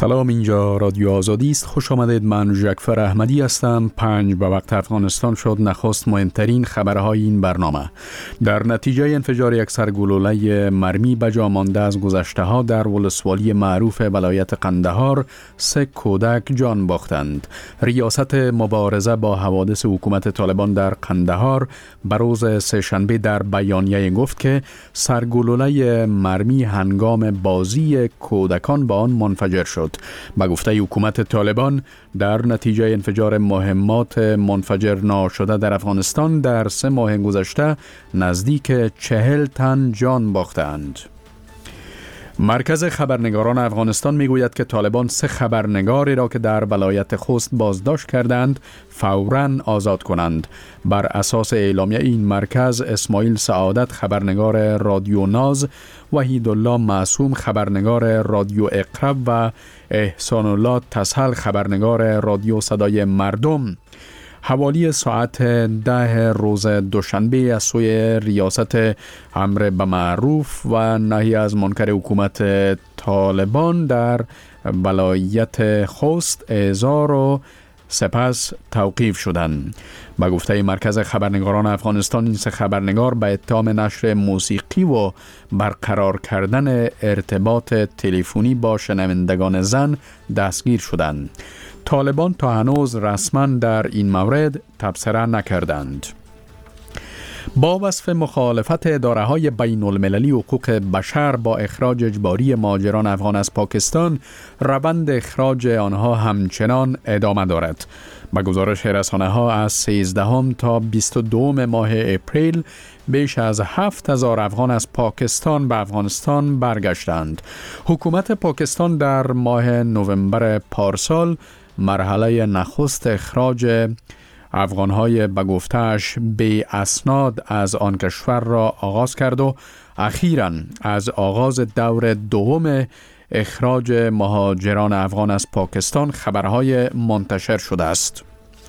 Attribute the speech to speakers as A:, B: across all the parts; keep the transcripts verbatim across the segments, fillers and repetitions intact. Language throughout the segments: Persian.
A: سلام، اینجا رادیو آزادی است. خوش آمدید. من ژکفر احمدی هستم. پنج به وقت افغانستان شد. نخست مهمترین خبرهای این برنامه. در نتیجه انفجار یک سرگلوله مرمی به جا مانده از گذشته ها در ولسوالی معروف ولایت قندهار سه کودک جان باختند. ریاست مبارزه با حوادث حکومت طالبان در قندهار به روز سه‌شنبه در بیانیه گفت که سرگلوله مرمی هنگام بازی کودکان با آن منفجر شد. به گفته حکومت طالبان در نتیجه انفجار مهمات منفجر ناشده در افغانستان در سه ماه گذشته نزدیک چهل تن جان باختند. مرکز خبرنگاران افغانستان میگوید که طالبان سه خبرنگاری را که در ولایت خوست بازداشت کردند فوراً آزاد کنند. بر اساس اعلامیه این مرکز، اسماعیل سعادت خبرنگار رادیو ناز، وحید الله معصوم خبرنگار رادیو اقرب و احسان الله تسهل خبرنگار رادیو صدای مردم حوالی ساعت ده روز دوشنبه از سوی ریاست امر به معروف و نهی از منکر حکومت طالبان در ولایت خوست اعزار و سپس توقیف شدند. به گفته مرکز خبرنگاران افغانستان، این سه خبرنگار به اتهام نشر موسیقی و برقرار کردن ارتباط تلفنی با شنوندگان زن دستگیر شدند. طالبان تا هنوز رسما در این مورد تبصره نکردند. با وصف مخالفت اداره‌های بین المللی حقوق بشر با اخراج اجباری مهاجران افغان از پاکستان، روند اخراج آنها همچنان ادامه دارد. با گزارش رسانه‌ها از سیزدهم تا بیست و دوم ماه اپریل بیش از هفت هزار افغان از پاکستان به افغانستان برگشتند. حکومت پاکستان در ماه نوامبر پارسال مرحله نخست اخراج افغانهای به گفته‌اش بی اسناد از آن کشور را آغاز کرد و اخیراً از آغاز دور دوم اخراج مهاجران افغان از پاکستان خبرهای منتشر شده است.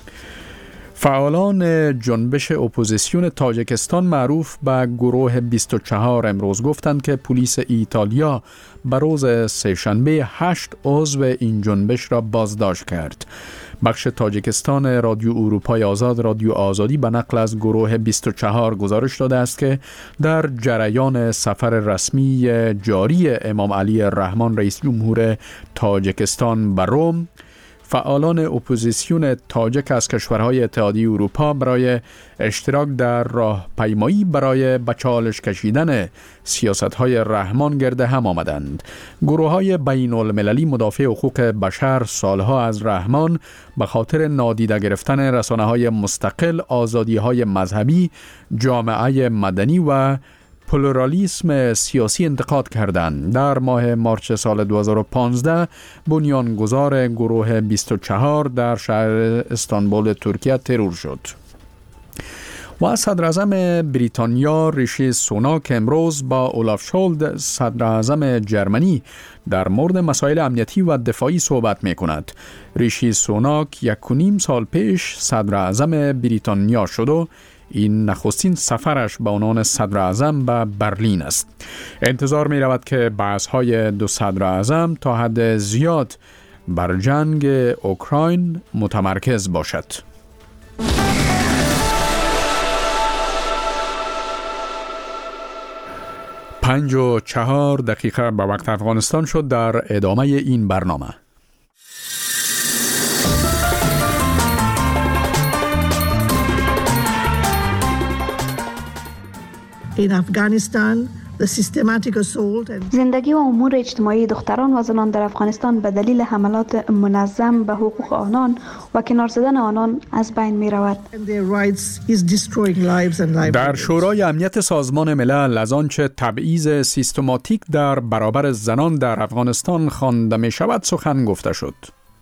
A: فعالان جنبش اپوزیسیون تاجیکستان معروف به گروه بیست و چهار امروز گفتند که پلیس ایتالیا به روز سه‌شنبه هشت عضو این جنبش را بازداشت کرد. بخش تاجیکستان رادیو اروپای آزاد رادیو آزادی به نقل از گروه بیست و چهار گزارش داده است که در جریان سفر رسمی جاری امام علی الرحمن رئیس جمهور تاجیکستان به روم، فعالان اپوزیسیون تاجیک از کشورهای اتحادیه اروپا برای اشتراک در راهپیمایی برای به چالش کشیدن سیاست‌های رحمان گرد هم آمدند. گروه‌های بین المللی مدافع حقوق بشر سالها از رحمان به خاطر نادیده گرفتن رسانه‌های مستقل، آزادی‌های مذهبی، جامعه مدنی و پلورالیسم سیاسی انتقاد کردند. در ماه مارچ سال دو هزار و پانزده بنیانگذار گروه بیست و چهار در شهر استانبول ترکیه ترور شد. و صدر اعظم بریتانیا ریشی سوناک امروز با اولاف شولز صدر اعظم جرمنی در مورد مسائل امنیتی و دفاعی صحبت می کند. ریشی سوناک یک و نیم سال پیش صدر اعظم بریتانیا شد و این نخستین سفرش به عنوان صدر اعظم به برلین است. انتظار می رود که بحث‌های دو صدر اعظم تا حد زیاد بر جنگ اوکراین متمرکز باشد. پنج و چهار دقیقه به وقت افغانستان شد. در ادامه این برنامه
B: In Afghanistan, the systematic assault and
C: زندگی و امور اجتماعی دختران و زنان در افغانستان به دلیل حملات منظم به حقوق آنان و کنار زدن آنان از بین می رود.
A: در شورای امنیت سازمان ملل از آنچه تبعیض سیستماتیک در برابر زنان در افغانستان خوانده می شود سخن گفته شد.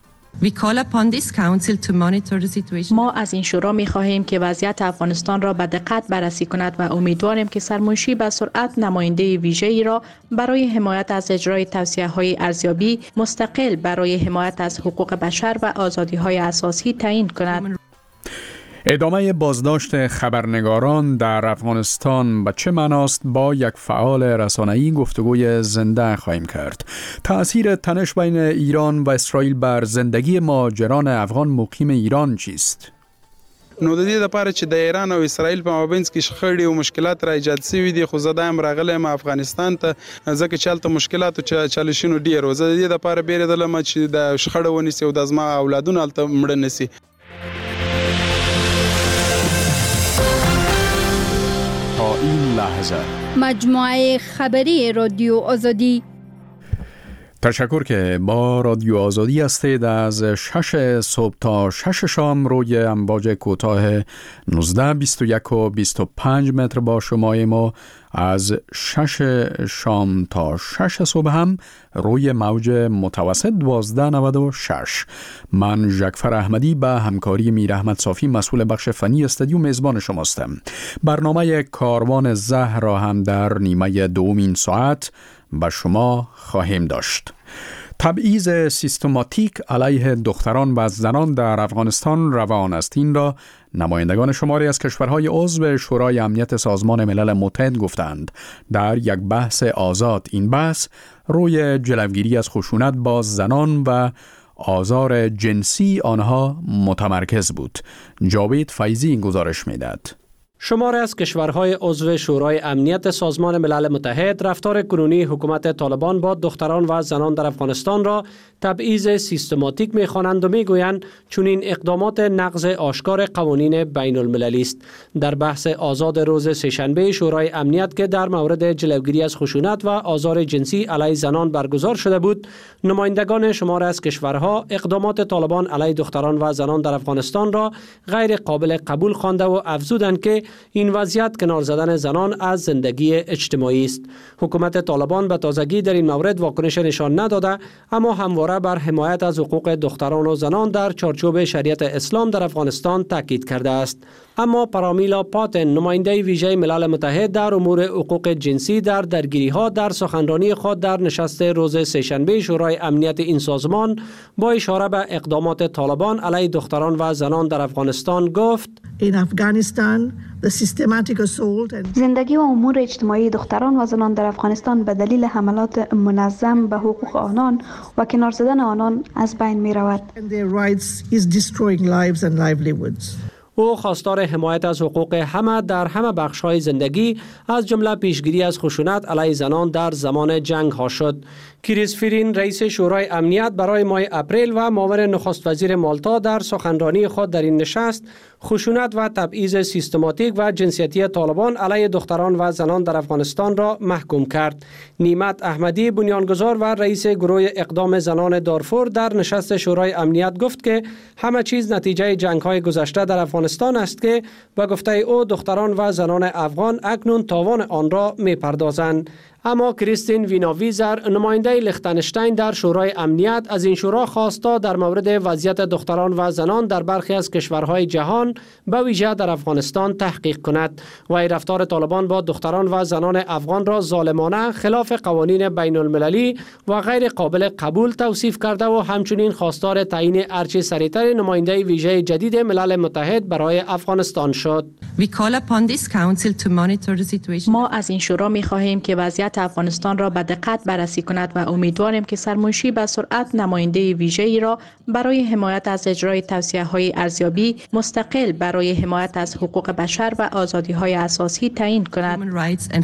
D: ما از این شورا می خواهیم که وضعیت افغانستان را به دقت بررسی کند و امیدواریم که سرمنشی به سرعت نماینده ویژه‌ای را برای حمایت از اجرای توصیه‌های ارزیابی مستقل برای حمایت از حقوق بشر و آزادی‌های اساسی تعیین کند.
A: ادامه بازداشت خبرنگاران در افغانستان به چه معناست؟ با یک فعال رسانه‌ای گفتگوی زنده خواهیم کرد. تأثیر تنش بین ایران و اسرائیل بر زندگی مهاجران افغان مقیم ایران چیست؟
E: نو د دې لپاره چې د ایران او اسرائیل په مابینځ کې شخړې او مشکلات را ایجاد شوي دي، خو زه دایم راغلی افغانستان ته ځکه چې هلته مشکلات او چالشونو ډېر و. زه د دې لپاره بیرېدلم چې د شخړه ونیسي او د زما اولادونه هلته مړه نه سي.
A: تا این لحظه
F: مجموعه خبری رادیو آزادی.
A: تشکر که با رادیو آزادی هستید. از شش صبح تا شش شام روی امواج کوتاه نوزده بیست و یک و بیست و پنج متر با شمای ما، از شش شام تا شش صبح هم روی موج متوسط دوازده نود و شش. من ژکفر احمدی به همکاری میر احمد صافی مسئول بخش فنی استودیو میزبان شماستم. برنامه کاروان زهر را هم در نیمه دومین ساعت به شما خواهیم داشت. تبعیض سیستماتیک علیه دختران و زنان در افغانستان روان است. این را نمایندگان شماری از کشورهای عضو شورای امنیت سازمان ملل متحد گفتند در یک بحث آزاد. این بحث روی جلوگیری از خشونت با زنان و آزار جنسی آنها متمرکز بود. جاوید فیضی این گزارش می‌دهد.
G: شماری از کشورهای عضو شورای امنیت سازمان ملل متحد رفتار کنونی حکومت طالبان با دختران و زنان در افغانستان را تبعیض سیستماتیک می‌خوانند و می‌گویند چون این اقدامات نقض آشکار قوانین بین المللی است. در بحث آزاد روز سه‌شنبه شورای امنیت که در مورد جلوگیری از خشونت و آزار جنسی علیه زنان برگزار شده بود، نمایندگان شماری از کشورها اقدامات طالبان علیه دختران و زنان در افغانستان را غیر قابل قبول خوانده و افزودند که این وضعیت کنار زدن زنان از زندگی اجتماعی است. حکومت طالبان به تازگی در این مورد واکنش نشان نداده، اما همواره بر حمایت از حقوق دختران و زنان در چارچوب شریعت اسلام در افغانستان تاکید کرده است. اما پرامیلا پاتن، نماینده ویژه ملل متحد در امور حقوق جنسی، در درگیری‌ها در سخنرانی خود در نشست روز سه‌شنبه شورای امنیت این سازمان با اشاره به اقدامات طالبان علیه دختران و زنان در افغانستان گفت:
B: In Afghanistan, the systematic assault and
C: زندگی و امور اجتماعی دختران و زنان در افغانستان به دلیل حملات منظم به حقوق آنان و کنار زدن آنان از بین می رود.
B: their rights is destroying lives and livelihoods.
G: او خواستار حمایت از حقوق همه در همه بخش‌های زندگی از جمله پیشگیری از خشونت علیه زنان در زمان جنگ ها شد. کریس فرین، رئیس شورای امنیت برای ماه اپریل و معاون نخست وزیر مالتا در سخنرانی خود در این نشست خشونت و تبعیض سیستماتیک و جنسیتی طالبان علیه دختران و زنان در افغانستان را محکوم کرد. نیمت احمدی، بنیانگذار و رئیس گروه اقدام زنان دارفور در نشست شورای امنیت گفت که همه چیز نتیجه جنگ‌های گذشته در افغانستان است که به گفته او دختران و زنان افغان اکنون تاوان آن را می‌پردازند. اما کریستین ویناویزر، نماینده لیختنشتین در شورای امنیت، از این شورا خواست تا در مورد وضعیت دختران و زنان در برخی از کشورهای جهان به ویژه در افغانستان تحقیق کند و رفتار طالبان با دختران و زنان افغان را ظالمانه، خلاف قوانین بین المللی و غیر قابل قبول توصیف کرده و همچنین خواستار تعیین ارچی سریعتر نماینده ویژه جدید ملل متحد برای افغانستان شد.
D: ما از این شورا می خواهیم که وضعیت افغانستان را به دقت بررسی کند و امیدواریم که سرمنشی به سرعت نماینده ویژه‌ای را برای حمایت از اجرای توصیه‌های ارزیابی مستقل برای حمایت از حقوق بشر و آزادی‌های اساسی تعیین کند.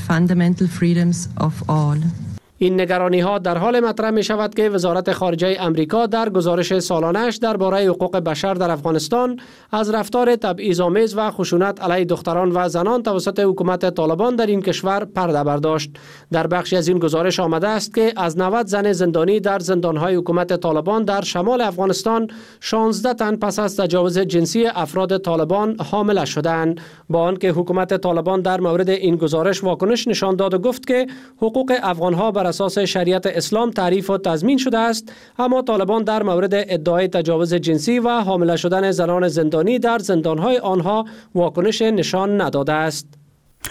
G: این نگرانی ها در حال مطرح می شود که وزارت خارجه امریکا در گزارش سالانه‌اش درباره حقوق بشر در افغانستان از رفتار تبعیض‌آمیز و خشونت علیه دختران و زنان توسط حکومت طالبان در این کشور پرده برداشت. در بخشی از این گزارش آمده است که از نود زن زندانی در زندان‌های حکومت طالبان در شمال افغانستان شانزده تن پس از تجاوز جنسی افراد طالبان حامله شدند. با آنکه حکومت طالبان در مورد این گزارش واکنش نشان داد و گفت که حقوق افغان‌ها بر اساس شریعت اسلام تعریف و تضمین شده است، اما طالبان در مورد ادعای تجاوز جنسی و حامله شدن زنان زندانی در زندانهای آنها واکنش نشان نداده است.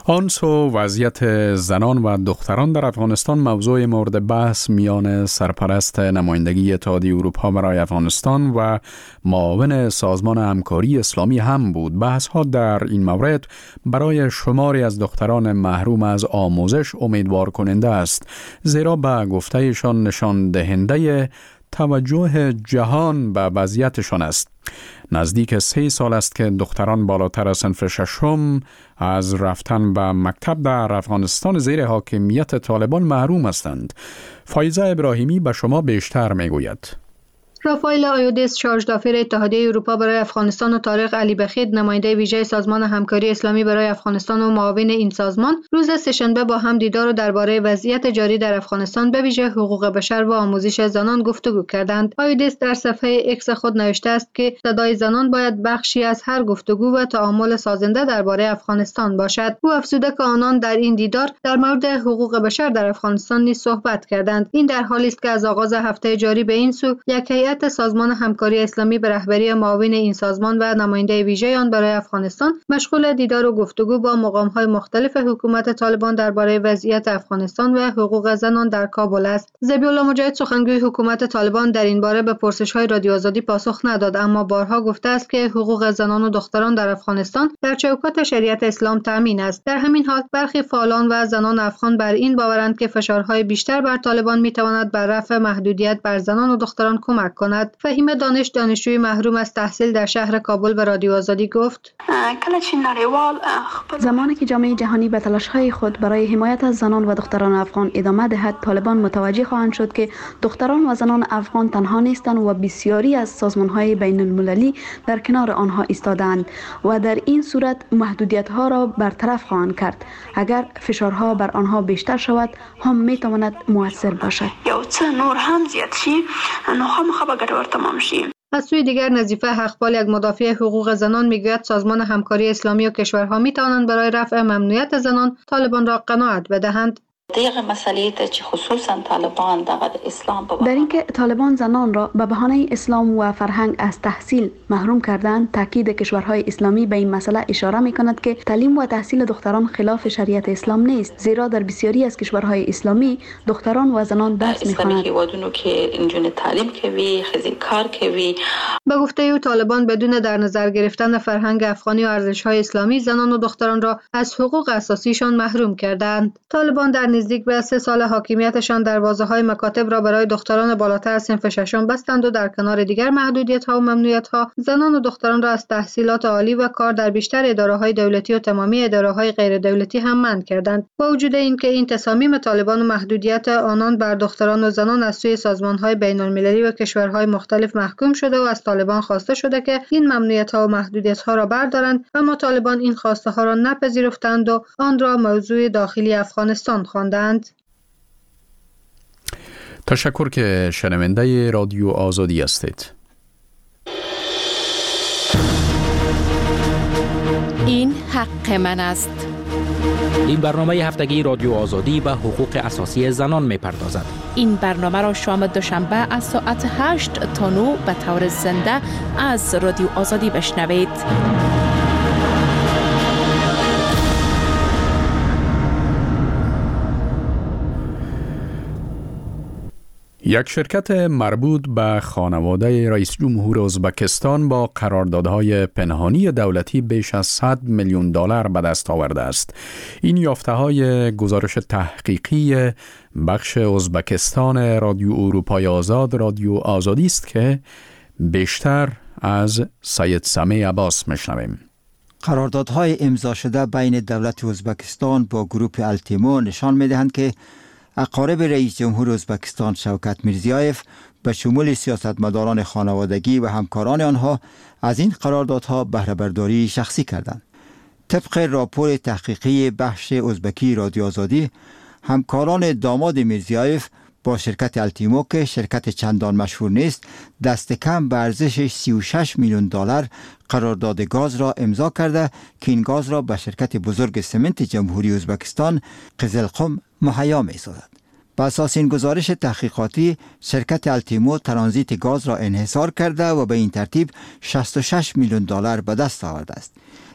A: آنسو وضعیت زنان و دختران در افغانستان موضوع مورد بحث میان سرپرست نمایندگی اتحادیه اروپا برای افغانستان و معاون سازمان همکاری اسلامی هم بود. بحث ها در این مورد برای شماری از دختران محروم از آموزش امیدوار کننده است، زیرا به گفتهشان نشان دهنده توجه جهان به وضعیتشان است. نزدیک سه سال است که دختران بالاتر از صنف ششم از رفتن به مکتب در افغانستان زیر حاکمیت طالبان محروم هستند. فایزه ابراهیمی به شما بیشتر میگوید.
H: رافائل آیودیس، شارژ دافیر اتحادیه اروپا برای افغانستان و طارق علی بخید، نماینده ویژه سازمان همکاری اسلامی برای افغانستان و معاون این سازمان، روز سه‌شنبه با هم دیدار و درباره وضعیت جاری در افغانستان به ویژه حقوق بشر و آموزش زنان گفتگو کردند. آیودیس در صفحه اکس خود نوشته است که صدای زنان باید بخشی از هر گفتگو و تعامل سازنده درباره افغانستان باشد. او افزوده که آنان در این دیدار در مورد حقوق بشر در افغانستان نیز صحبت کردند. این در حالی است که از آغاز هفته جاری به این سو یک هیئت سازمان همکاری اسلامی به رهبری معاون این سازمان و نماینده ویژه آن برای افغانستان مشغول دیدار و گفتگو با مقام‌های مختلف حکومت طالبان درباره وضعیت افغانستان و حقوق زنان در کابل است. ذبیح‌الله مجاهد، سخنگوی حکومت طالبان، در این باره به پرسش‌های رادیو آزادی پاسخ نداد، اما بارها گفته است که حقوق زنان و دختران در افغانستان در چوکات شریعت اسلام تامین است. در همین حال برخی فعالان و زنان افغان بر این باورند که فشارهای بیشتر بر طالبان می‌تواند بر رفع محدودیت بر زنان و دختران کمک کند. فهیمه دانش، دانشجوی محروم از تحصیل در شهر کابل، به رادیو آزادی گفت:
C: زمانی که جامعه جهانی به تلاش‌های خود برای حمایت از زنان و دختران افغان ادامه دهد، طالبان متوجه خواهند شد که دختران و زنان افغان تنها نیستند و بسیاری از سازمان‌های بین المللی در کنار آنها ایستادند و در این صورت محدودیت‌ها را برطرف خواهند کرد. اگر فشارها بر آنها بیشتر شود، هم می‌تواند مؤثر باشد.
H: از سوی دیگر، نظیفه حقپال، یک مدافع حقوق زنان، میگوید سازمان همکاری اسلامی و کشورها میتوانند برای رفع ممنوعیت زنان طالبان را قناعت بدهند.
I: دغه مسئله ته چې خصوصا طالبان دغه اسلام
C: در اینکه طالبان زنان را به بهانه اسلام و فرهنگ از تحصیل محروم کردند، تاکید کشورهای اسلامی به این مسئله اشاره می‌کند که تعلیم و تحصیل دختران خلاف شریعت اسلام نیست، زیرا در بسیاری از کشورهای اسلامی دختران و زنان درس می‌خوانند.
I: که انجون تعلیم کوي، خزی کار کوي.
H: به گفته او، طالبان بدون در نظر گرفتن فرهنگ افغانی و ارزش‌های اسلامی زنان و دختران را از حقوق اساسیشان محروم کردند. طالبان در نزدیک به سه سال حاکمیتشان دروازه‌های مکاتب را برای دختران بالاتر از صنف ششم بستند و در کنار دیگر محدودیت‌ها و ممنوعیت‌ها، زنان و دختران را از تحصیلات عالی و کار در بیشتر اداره‌های دولتی و تمامی اداره‌های غیر دولتی هم منع کردند. با وجود اینکه این تصامیم طالبان و محدودیت آنان بر دختران و زنان از سوی سازمان‌های بین‌المللی و کشورهای مختلف محکوم شده و از طالبان خواسته شده که این ممنوعیت‌ها و محدودیت‌ها را بردارند، اما طالبان این خواسته‌ها را نپذیرفتند و آن را موضوع داخلی افغانستان خواندند.
A: تشکر که شنونده رادیو آزادی هستید.
J: این حق من است.
K: این برنامه هفتگی رادیو آزادی به حقوق اساسی زنان می‌پردازد.
J: این برنامه را شام دوشنبه از ساعت هشت تا نه به طور زنده از رادیو آزادی بشنوید.
A: یک شرکت مربوط به خانواده رئیس جمهور ازبکستان با قراردادهای پنهانی دولتی بیش از صد میلیون دلار به دست آورده است. این یافته‌های گزارش تحقیقی بخش ازبکستان رادیو اروپای آزاد رادیو آزادی است که بیشتر از سید سمی عباس میشنویم.
L: قراردادهای امضا شده بین دولت ازبکستان با گروپ التیمو نشان می‌دهند که اقارب رئیس جمهور ازبکستان شوکت میرزیایف به شمول سیاستمداران خانوادگی و همکاران آنها از این قراردادها بهره برداری شخصی کردند. طبق راپور تحقیقی بخش ازبکی رادیو آزادی، همکاران داماد میرزیایف با شرکت التیمو که شرکت چندان مشهور نیست، دست کم به ارزش سی و شش میلیون دلار قرارداد گاز را امضا کرده که این گاز را به شرکت بزرگ سمنت جمهوری ازبکستان قزلقم مهیا می سازد. بر اساس این گزارش تحقیقاتی، شرکت التیمو ترانزیت گاز را انحصار کرده و به این ترتیب شصت و شش میلیون دلار به دست آورده است.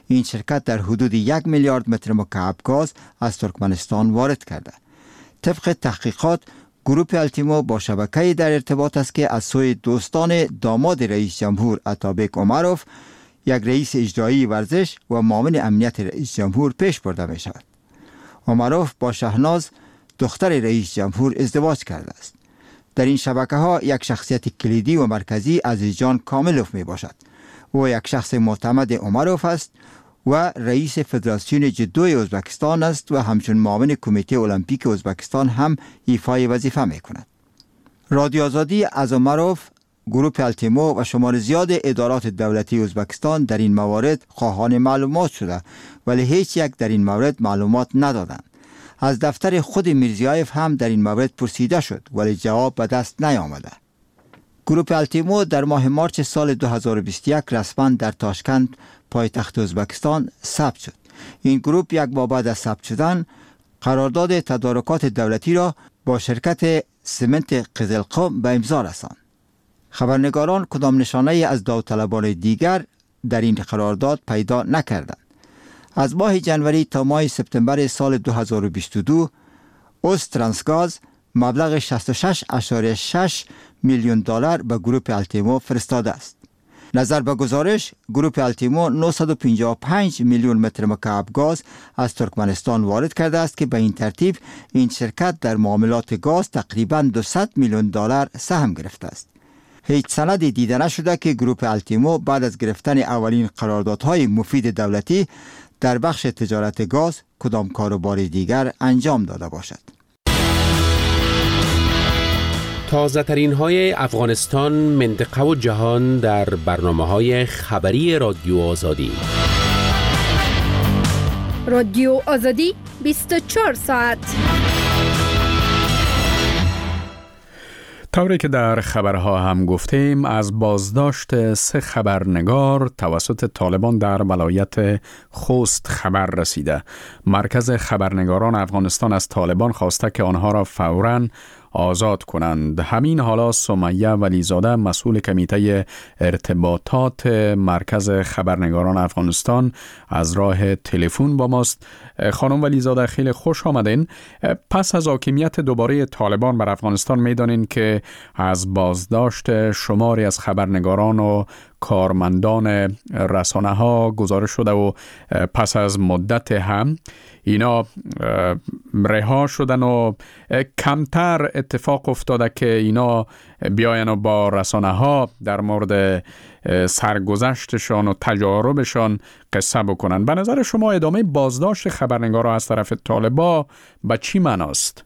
L: این شرکت در حدود یک میلیارد متر مکعب گاز از ترکمنستان وارد کرده. طبق تحقیقات گروه التیمو با شبکه‌ای در ارتباط است که از سوی دوستان داماد رئیس جمهور عطابک عمروف، یک رئیس اجرایی ورزش و معاون امنیت رئیس جمهور پیش برده می شود. عمروف با شهناز دختر رئیس جمهور ازدواج کرده است. در این شبکه ها یک شخصیت کلیدی و مرکزی عزیزجان کاملوف می باشد. او یک شخص معتمد عمروف است و رئیس فدراسیون جودوی ازبکستان است و همچون معاون کمیته المپیک ازبکستان هم ایفای وظیفه می کند. رادیو آزادی از عمروف، گروه التیمو و شمار زیاد ادارات دولتی ازبکستان در این موارد خواهان معلومات شده ولی هیچ یک در این مورد معلومات ندادند. از دفتر خود میرزیایف هم در این مورد پرسیده شد ولی جواب به دست نیامده. گروه التیمو در ماه مارچ سال دو هزار و بیست و یک رسما در تاشکند پایتخت ازبکستان ثبت شد. این گروه یک بار بعد از ثبت شدن قرارداد تدارکات دولتی را با شرکت سمنت قزلقم به امضا رساند. خبرنگاران کدام نشانه از داوطلبان دیگر در این قرارداد پیدا نکردند. از ماه جنوری تا ماه سپتامبر سال دو هزار و بیست و دو اوسترانسگاز مبلغ شصت و شش ممیز شش میلیون دلار به گروه التیمو فرستاده است. نظر به گزارش، گروه التیمو نهصد و پنجاه و پنج میلیون متر مکعب گاز از ترکمنستان وارد کرده است که به این ترتیب این شرکت در معاملات گاز تقریباً دویست میلیون دلار سهم گرفته است. هیچ سندی دیده نشده که گروه التیمو بعد از گرفتن اولین قراردادهای مفید دولتی در بخش تجارت گاز کدام کاروبار دیگر انجام داده باشد.
K: تازه ترین های افغانستان، منطقه و جهان در برنامه های خبری رادیو آزادی.
F: رادیو آزادی بیست و چهار ساعت.
A: طوری که در خبرها هم گفتیم، از بازداشت سه خبرنگار توسط طالبان در ولایت خوست خبر رسیده. مرکز خبرنگاران افغانستان از طالبان خواسته که آنها را فوراً آزاد کنند. همین حالا سمیه ولیزاده مسئول کمیته ارتباطات مرکز خبرنگاران افغانستان از راه تلفن با ماست. خانم ولیزاده خیلی خوش آمدین. پس از حاکمیت دوباره طالبان بر افغانستان میدانین که از بازداشت شماری از خبرنگاران و کارمندان رسانه ها گزارش شده و پس از مدت هم اینا رها شدن و کمتر اتفاق افتاده که اینا بیاین و با رسانه ها در مورد سرگذشتشان و تجاربشان قصه بکنن. به نظر شما ادامه بازداشت خبرنگارا از طرف طالبان به چی معناست؟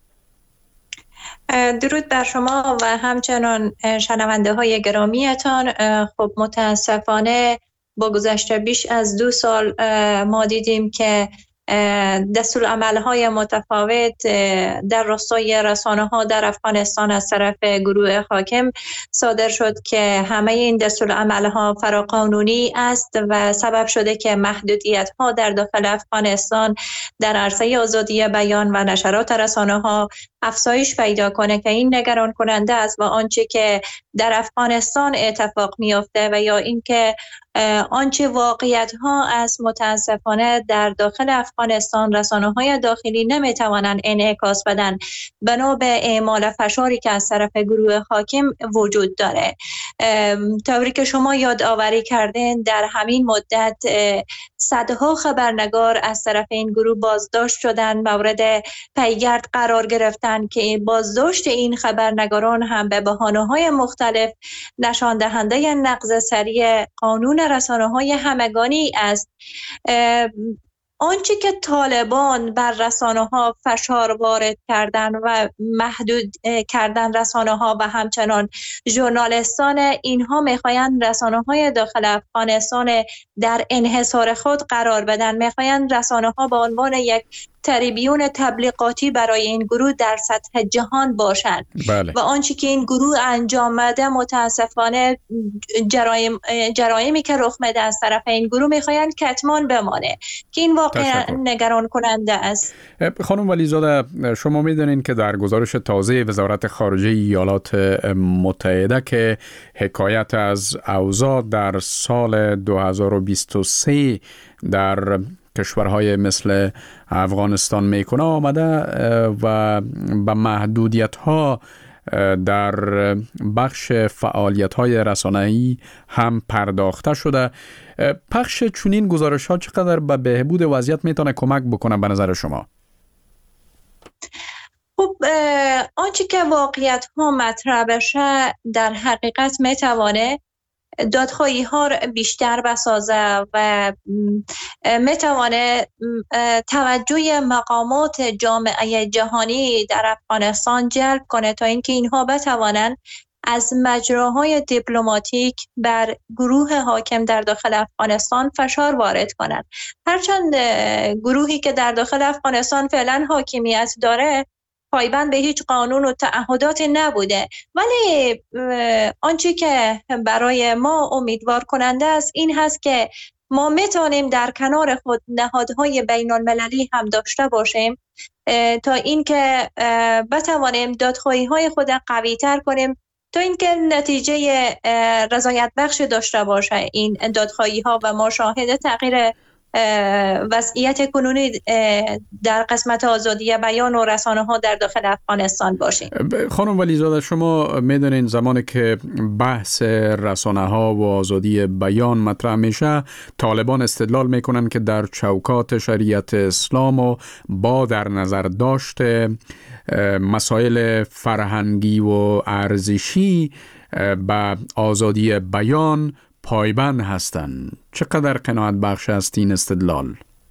M: درود بر شما و همچنان شنونده های گرامیتان. خب متاسفانه با گذشت بیش از دو سال ما دیدیم که دستورالعمل‌های متفاوت در راستای رسانه‌ها در افغانستان از طرف گروه حاکم صادر شد که همه این دستورالعمل‌ها فراقانونی است و سبب شده که محدودیت‌ها در داخل افغانستان در عرصه آزادی بیان و نشرات رسانه‌ها افزایش پیدا کنه که این نگران کننده است و آنچه که در افغانستان اتفاق می‌افته و یا اینکه آنچه واقعیت ها از متاسفانه در داخل افغانستان رسانه‌های داخلی نمیتوانند انعکاس بدن بنا به اعمال فشاری که از طرف گروه حاکم وجود داره. طوری که شما یادآوری کردین در همین مدت صدها خبرنگار از طرف این گروه بازداشت شدن، مورد پیگرد قرار گرفتن که بازداشت این خبرنگاران هم به بهانه‌های مختلف نشان دهنده نقض سریع قانون رسانه‌های همگانی است. آنچه که طالبان بر رسانه‌ها فشار وارد کردن و محدود کردن رسانه‌ها و همچنان ژورنالیستان، اینها می‌خواهند رسانه‌های داخل افغانستان در انحصار خود قرار بدن، می‌خواهند رسانه‌ها به عنوان یک تریبیون تبلیغاتی برای این گروه در سطح جهان باشند.
A: بله.
M: و آنچه که این گروه انجام میده متاسفانه جرایم جرایمی که رخ میده از طرف این گروه میخواین کتمان بمانه که این واقعا نگران کننده است.
A: خانم ولیزاده، شما میدونین که در گزارش تازه وزارت خارجه ایالات متحده که حکایت از اوضاع در سال دو هزار و بیست و سه در کشورهای مثل افغانستان میکنه آمده و به محدودیت ها در بخش فعالیت های رسانه‌ای هم پرداخته شده. پخش چنین گزارش ها چقدر به بهبود وضعیت میتونه کمک بکنه به نظر شما؟
M: خب آنچه که واقعیت ها مطرح بشه در حقیقت میتوانه دادخواهی ها بیشتر بسازه و میتوانه توجه مقامات جامعه جهانی در افغانستان جلب کنه تا اینکه اینها بتوانند از مجراهای دیپلماتیک بر گروه حاکم در داخل افغانستان فشار وارد کنند. هرچند گروهی که در داخل افغانستان فعلا حاکمیت داره پایبند به هیچ قانون و تعهداتی نبوده، ولی آنچه که برای ما امیدوار کننده است این هست که ما میتونیم در کنار خود نهادهای بین المللی هم داشته باشیم تا اینکه بتوانیم دادخواهی های خود قوی تر کنیم تا اینکه نتیجه رضایت بخش داشته باشه این دادخواهی ها و ما شاهد تغییر وضعیت کنونی در قسمت آزادی بیان و رسانه ها در داخل افغانستان باشیم.
A: خانم ولیزاده، شما میدونین زمانی که بحث رسانه ها و آزادی بیان مطرح میشه، طالبان استدلال میکنن که در چوکات شریعت اسلام و با در نظر داشته مسائل فرهنگی و ارزشی به آزادی بیان پایبند هستند. چقدر قناعت بخش است این استدلال؟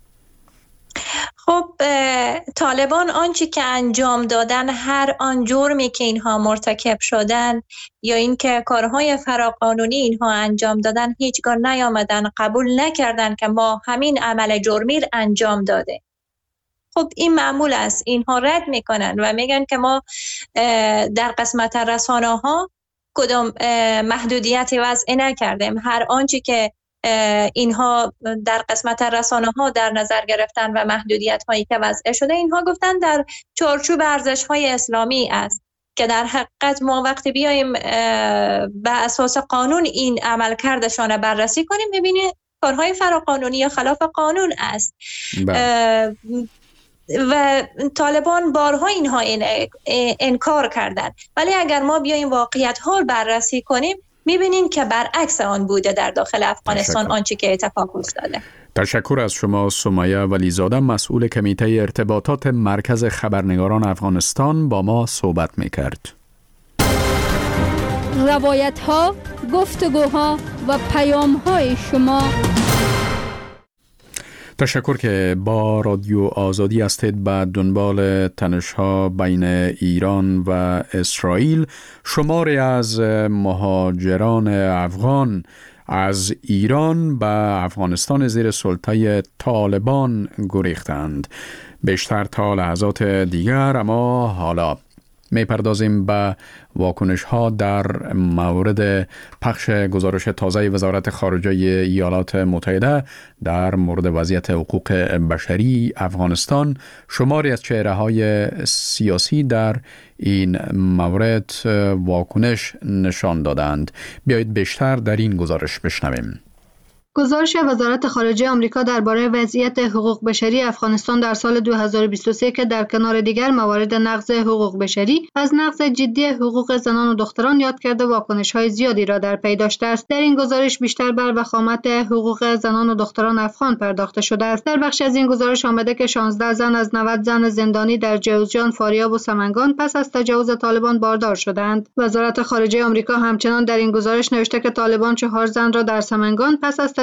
M: خب طالبان آنچه که انجام دادن، هر آن جرمی که اینها مرتکب شدن یا اینکه کارهای فراقانونی اینها انجام دادن، هیچگاه نیامدن قبول نکردن که ما همین عمل جرمی انجام داده. خب این معمول است، اینها رد میکنن و میگن که ما در قسمت رسانه ها کدام محدودیتی وضع نکردیم. هر آنچه که اینها در قسمت رسانه ها در نظر گرفتن و محدودیت هایی که وضع شده، اینها گفتن در چارچوب ارزش های اسلامی است که در حقیقت ما وقتی بیایم به اساس قانون این عمل کردشان بررسی کنیم میبینیم کارهای فراقانونی یا خلاف قانون است. و طالبان بارها اینها انکار کردند، ولی اگر ما بیایم واقعیت ها رو بررسی کنیم میبینیم که برعکس آن بوده در داخل افغانستان آنچه که اتفاق افتاده.
A: تشکر از شما سمیه ولیزاده، مسئول کمیته ارتباطات مرکز خبرنگاران افغانستان با ما صحبت میکرد.
F: روایت ها، گفتگوها و پیام های شما.
A: تشکر که با رادیو آزادی هستید. به دنبال تنش‌ها بین ایران و اسرائیل، شماری از مهاجران افغان از ایران به افغانستان زیر سلطه طالبان گریختند. بیشتر تا لحظات دیگر، اما حالا میپردازیم به واکنش ها در مورد پخش گزارش تازه وزارت خارجه ایالات متحده در مورد وضعیت حقوق بشری افغانستان. شماری از چهره های سیاسی در این مورد واکنش نشان دادند. بیایید بیشتر در این گزارش بشنویم.
H: گزارش وزارت خارجه آمریکا درباره وضعیت حقوق بشری افغانستان در سال دو هزار و بیست و سه که در کنار دیگر موارد نقض حقوق بشری از نقض جدی حقوق زنان و دختران یاد کرده واکنش‌های زیادی را در پی داشته است. در این گزارش بیشتر بر وخامت حقوق زنان و دختران افغان پرداخته شده است. در بخش از این گزارش آمده که شانزده زن از نود زن زندانی در جوزجان، فاریاب و سمنگان پس از تجاوز طالبان باردار شدند. وزارت خارجه آمریکا همچنان در این گزارش نوشته که طالبان چهار زن را در سمنگان پس از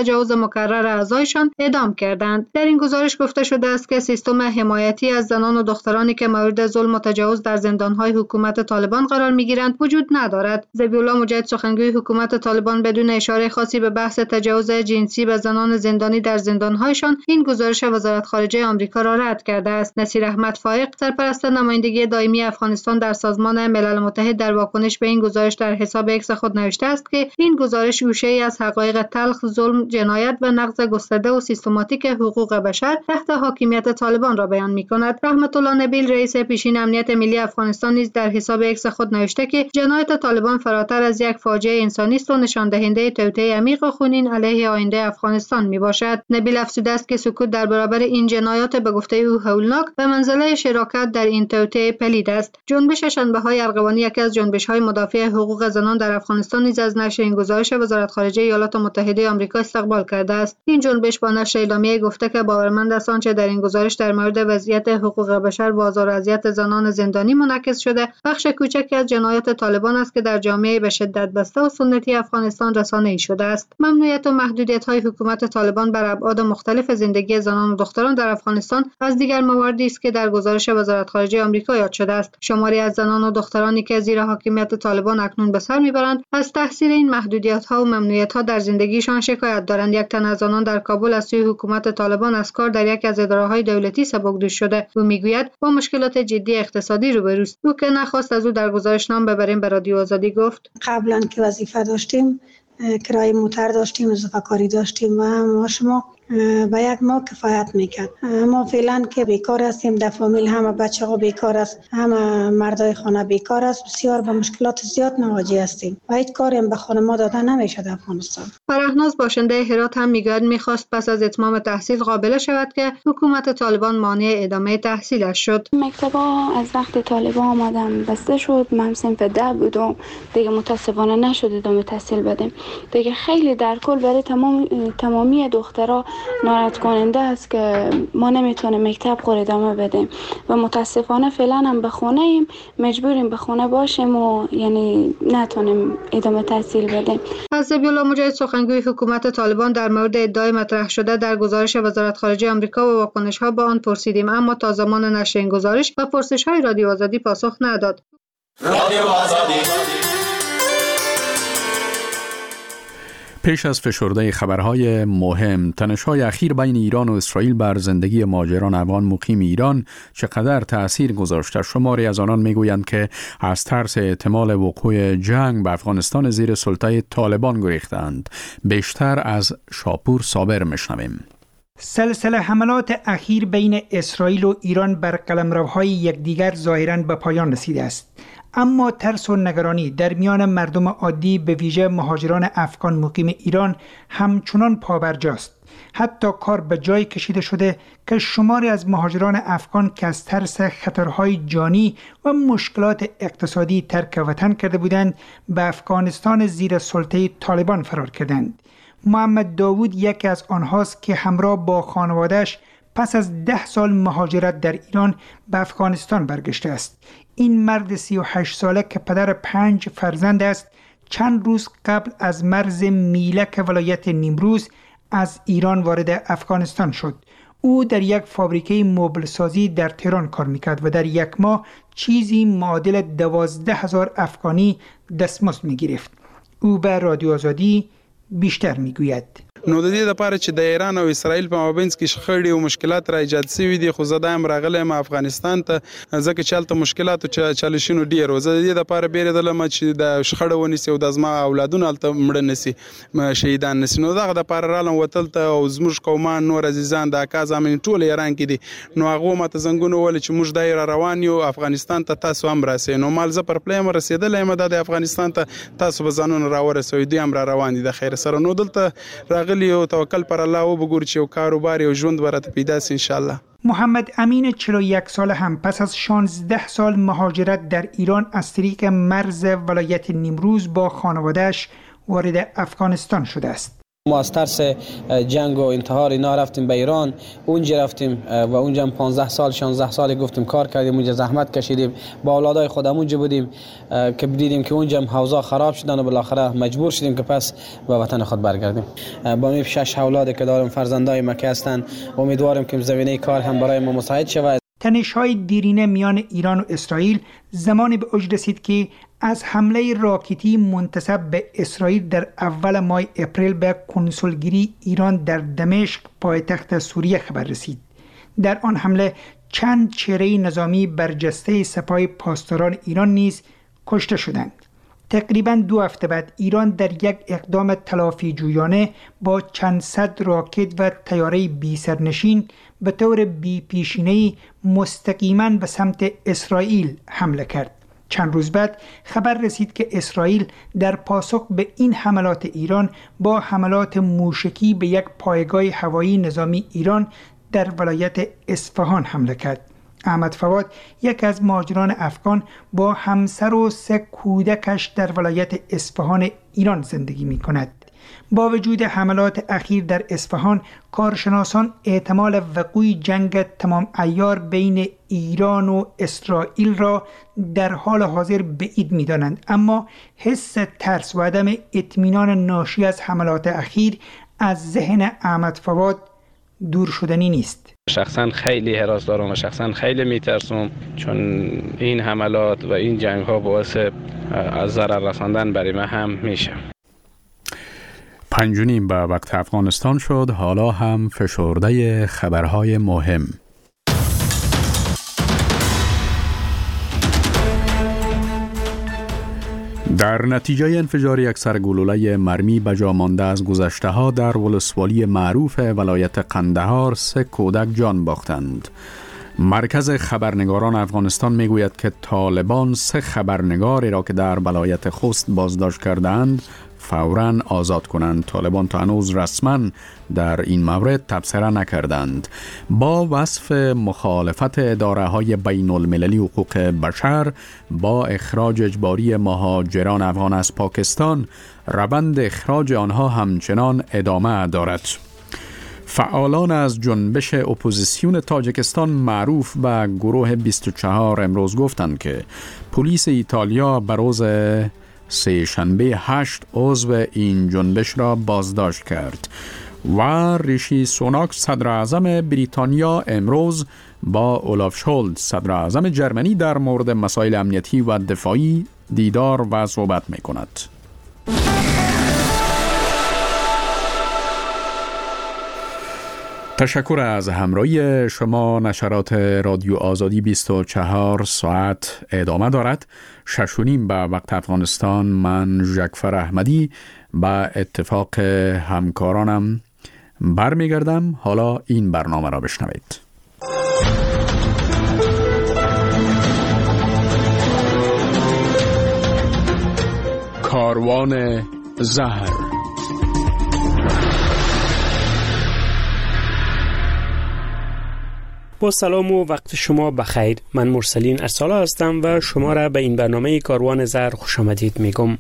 H: تجاوز مکرر اعضایشان اعدام کردند. در این گزارش گفته شده است که سیستم حمایتی از زنان و دخترانی که مورد ظلم و تجاوز در زندان‌های حکومت طالبان قرار می‌گیرند وجود ندارد. ذبیح‌الله مجاهد سخنگوی حکومت طالبان بدون اشاره خاصی به بحث تجاوز جنسی به زنان زندانی در زندان‌هایشان این گزارش وزارت خارجه آمریکا را رد کرده است. نصیر احمد فائق سرپرست نمایندگی دائمی افغانستان در سازمان ملل متحد در واکنش به این گزارش در حساب اکس خود نوشته است که این گزارش گوشه‌ای از حقایق تلخ، ظلم، جنایت و نقض گسترده و سیستماتیک حقوق بشر تحت حاکمیت طالبان را بیان می‌کند. رحمت الله نبیل رئیس پیشین امنیت ملی افغانستان نیز در حساب اکس خود نوشته که جنایت طالبان فراتر از یک فاجعه انسانی است و نشان دهنده توطئه عمیق و خونین علیه آینده افغانستان میباشد. نبیل افزوده است که سکوت در برابر این جنایات به گفته او هولناک به منزله شراکت در این توطئه پلید است. جنبش شنبه‌های ارغوانی یکی از جنبش‌های مدافع حقوق زنان در افغانستان نیز از نشر این گزارش وزارت خارجه ایالات متحده آمریکا استقبال کرده است. این جنبش با نشر اعلامیه گفته که باورمند است آنچه در این گزارش در مورد وضعیت حقوق بشر و آزار و اذیت زنان زندانی منعکس شده بخش کوچکی از جنایات طالبان است که در جامعه به شدت بسته و سنتی افغانستان رسانه‌ای شده است. ممنوعیت و محدودیت‌های حکومت طالبان بر ابعاد مختلف زندگی زنان و دختران در افغانستان از دیگر مواردی است که در گزارش وزارت خارجه آمریکا یاد شده است. شماری از زنان و دخترانی که زیر حاکمیت طالبان اکنون به سر میبرند از تاثیر این محدودیت‌ها و ممنوعیت‌ها در زندگیشان شکایت دارند. یک تن از آنان در کابل از سوی حکومت طالبان از کار در یک از اداره‌های دولتی سبکدوش شده. او میگوید با مشکلات جدی اقتصادی روبروست. او که نخواست از او در گزارش نام ببریم به رادیو آزادی گفت
N: قبلا که وظیفه داشتیم کرایه موتر داشتیم، اضافه کاری داشتیم و ما شما به یک ماه کفایت میکرد. ما فعلا که بیکار هستیم، در فامیل همه بچه ها بیکار است، همه مردای خانه بیکار است، بسیار به مشکلات زیاد مواجه هستیم و هیچ کاری هم به خانما داده نمیشه در افغانستان.
H: فرهناز باشنده هرات هم میگوید میخواست پس از اتمام تحصیل قابل شود که حکومت طالبان مانع ادامه تحصیلش شد.
C: مکتبا از وقت طالبان آمدن بسته شد، من صنف ده بودم، دیگه متاسفانه نشد ادامه تحصیل بدیم. دیگه خیلی در کل برای تمام تمامی دخترها ناراحت کننده است که ما نمیتونیم مکتب خود ادامه بدیم و متاسفانه فعلا هم به خونه ایم، مجبوریم به خونه باشیم و یعنی نتونیم ادامه تحصیل بدیم.
H: از ذبیح‌الله مجاهد سخنگوی حکومت طالبان در مورد ادعای مطرح شده در گزارش وزارت خارجه آمریکا و واکنش‌ها به آن پرسیدیم، اما تا زمان نشر این گزارش و پرسش‌های رادیو آزادی پاسخ نداد. رادیو آزادی.
A: پیش از فشرده خبرهای مهم، تنش‌های اخیر بین ایران و اسرائیل بر زندگی مهاجران افغان مقیم ایران چقدر تأثیر گذاشته؟ شماری از آنان میگویند که از ترس احتمال وقوع جنگ به افغانستان زیر سلطه طالبان گریختند. بیشتر از شاپور صابر میشنویم.
O: سلسله حملات اخیر بین اسرائیل و ایران بر قلمروهای یکدیگر ظاهراً به پایان رسیده است. اما ترس و نگرانی در میان مردم عادی به ویژه مهاجران افغان مقیم ایران همچنان پابرجاست. حتی کار به جای کشیده شده که شماری از مهاجران افغان که از ترس خطرهای جانی و مشکلات اقتصادی ترک وطن کرده بودند به افغانستان زیر سلطه طالبان فرار کردند. محمد داوود یکی از آنهاست که همراه با خانواده‌اش پس از ده سال مهاجرت در ایران به افغانستان برگشته است. این مرد سی و هشت ساله که پدر پنج فرزند است چند روز قبل از مرز میلک ولایت نیمروز از ایران وارد افغانستان شد. او در یک فابریکه مبل سازی در تهران کار میکرد و در یک ماه چیزی معادل دوازده هزار افغانی دستمزد میگرفت. او به رادیو آزادی بیشتر میگوید.
E: نو د دې لپاره چې د ایران او اسرائیل په مابینځ کې شخړې او مشکلات را ایجاد شوي دي، خو زه دا هم راغلی یم افغانستان ته ځکه چې هلته مشکلات او چالشونو ډېر و. زه د دې لپاره بیرېدلم چې د شخړه ونیسي او د زما اولادونه هلته مړه نسي، شهیدان نسي. نو دغه دپاره رالم وتل ته او زموږ قومان نور عزیزان د اکا زامن ټول ایران کې دي. نو هغو ماته زنګونه وویل چې موږ دا را روان یو افغانستان ته، تاسو هم راسئ. نو مال زه پر پلی یم رسېدلی یم دا د افغانستان ته، تاسو به ځانونه راورسوئ. دوی هم را روان دي د خیر سره. نو دلته راغلي او توکل پر الله و بگور چې کاروبار او ژوند برات پیدا سي ان شاء الله.
O: محمد امین چهل و یک ساله هم پس از شانزده سال مهاجرت در ایران از طریق مرز ولایت نیمروز با خانواده‌اش وارد افغانستان شده است.
P: ما از ترس جنگ و انتحار اینا رفتیم به ایران، اونجا رفتیم و اونجا پانزده سال شانزده سال گفتیم کار کردیم، اونجا زحمت کشیدیم، با اولادای خودم اونجا بودیم که دیدیم که اونجا حوضا خراب شدن و بالاخره مجبور شدیم که پس به وطن خود برگردیم. با می شش اولادی که دارم فرزندای مکه هستند، امیدوارم که زمینه کار هم برای ما مساعد شود.
O: تنش‌های دیرینه میان ایران و اسرائیل زمانی به اوج رسید که از حمله راکتی منتسب به اسرائیل در اول ماه اپریل به کنسولگری ایران در دمشق پایتخت سوریه خبر رسید. در آن حمله چند چهره نظامی برجسته سپاه پاسداران ایران نیز کشته شدند. تقریباً دو هفته بعد ایران در یک اقدام تلافی جویانه با چند صد راکت و طیاره بی سرنشین به طور بی پیشینه‌ای مستقیما به سمت اسرائیل حمله کرد. چند روز بعد خبر رسید که اسرائیل در پاسخ به این حملات ایران با حملات موشکی به یک پایگاه هوایی نظامی ایران در ولایت اصفهان حمله کرد. احمد فواد، یک از مهاجران افغان، با همسر و سه کودکش در ولایت اصفهان ایران زندگی می کند. با وجود حملات اخیر در اصفهان، کارشناسان احتمال وقوع جنگ تمام عیار بین ایران و اسرائیل را در حال حاضر بعید می دانند، اما حس ترس و عدم اطمینان ناشی از حملات اخیر از ذهن احمد فواد دور شدنی نیست.
Q: شخصا خیلی هراس دارم و شخصا خیلی میترسم، چون این حملات و این جنگ ها باعث از ضرر رساندن برای من هم میشه.
A: پنج و نیم به وقت افغانستان شد. حالا هم فشرده خبرهای مهم. در نتیجه انفجار یک سرگلوله مرمی به جا مانده از گذشته ها در ولسوالی معروف ولایت قندهار سه کودک جان باختند. مرکز خبرنگاران افغانستان میگوید که طالبان سه خبرنگاری را که در ولایت خوست بازداشت کردند فوراً آزاد کنند. طالبان تا هنوز رسما در این مورد تبصره نکردند. با وصف مخالفت اداره های بین المللی حقوق بشر با اخراج اجباری مهاجران افغان از پاکستان، روند اخراج آنها همچنان ادامه دارد. فعالان از جنبش اپوزیسیون تاجیکستان معروف به گروه بیست و چهار امروز گفتند که پلیس ایتالیا به روز سه شنبه هشت عضو این جنبش را بازداشت کرد و ریشی سوناک صدر اعظم بریتانیا امروز با اولاف شولز صدر اعظم جرمنی در مورد مسائل امنیتی و دفاعی دیدار و صحبت می کند. تشکر از همراهی شما. نشرات رادیو آزادی بیست و چهار ساعت ادامه دارد. شش و نیم به وقت افغانستان. من ژکفر احمدی به اتفاق همکارانم برمیگردم. حالا این برنامه را بشنوید. کاروان زهر.
G: با سلام و وقت شما بخیر. من مرسلین ارسالا هستم و شما را به این برنامه کاروان زهر خوش آمدید میگم.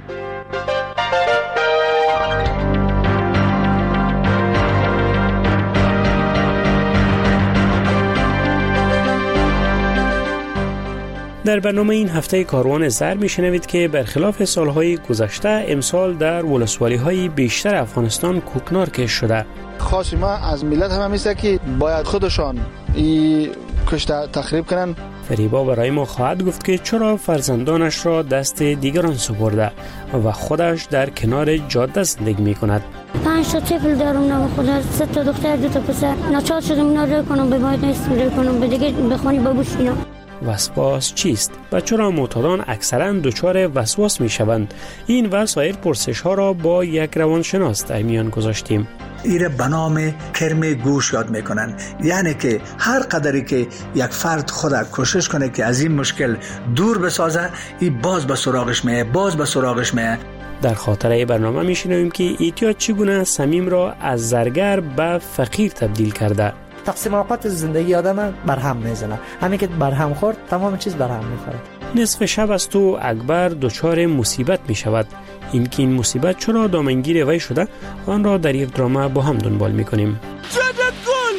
G: در برنامه این هفته کاروان زهر میشنوید که برخلاف سالهای گذشته امسال در ولسوالی‌های بیشتر افغانستان کوکنارکش شده.
R: خواست ما از ملت هم همیشه که باید خودشان این کشته تخریب کنن.
G: فریبا برای ما خواهد گفت که چرا فرزندانش را دست دیگران سپرده و خودش در کنار جاده زندگی می کند.
S: پنج تا طفل دارم نه خدا، سه تا دختر دو تا پسر. ناچار شدم اینا رو کنم، به باید نیست رو کنم، به دیگه بخونی بابوش اینا.
G: وسواس چیست و چرا معتادان اکثرا دچار وسواس می شوند؟ این و سایر پرسش ها را با یک روانشناس در میان گذاشتیم.
T: ایره به نام کرم گوش یاد میکنن، یعنی که هر قدری که یک فرد خود کوشش کنه که از این مشکل دور بسازه، این باز به سراغش میه باز به سراغش میه.
G: در خاطره برنامه میشنویم که اعتیاد چگونه صمیم را از زرگر به فقیر تبدیل کرده.
U: تقسیم اوقات زندگی آدم برهم میزنه، همین که برهم خورد تمام چیز برهم میخوره.
G: نصف شب است و اکبر دچار مصیبت می شود. اینکه این مصیبت چرا دامنگیر وی شده آن را در یک درامه با هم دنبال میکنیم.
B: جدت گل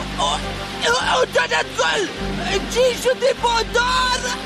B: جدت گل چی شده بادار؟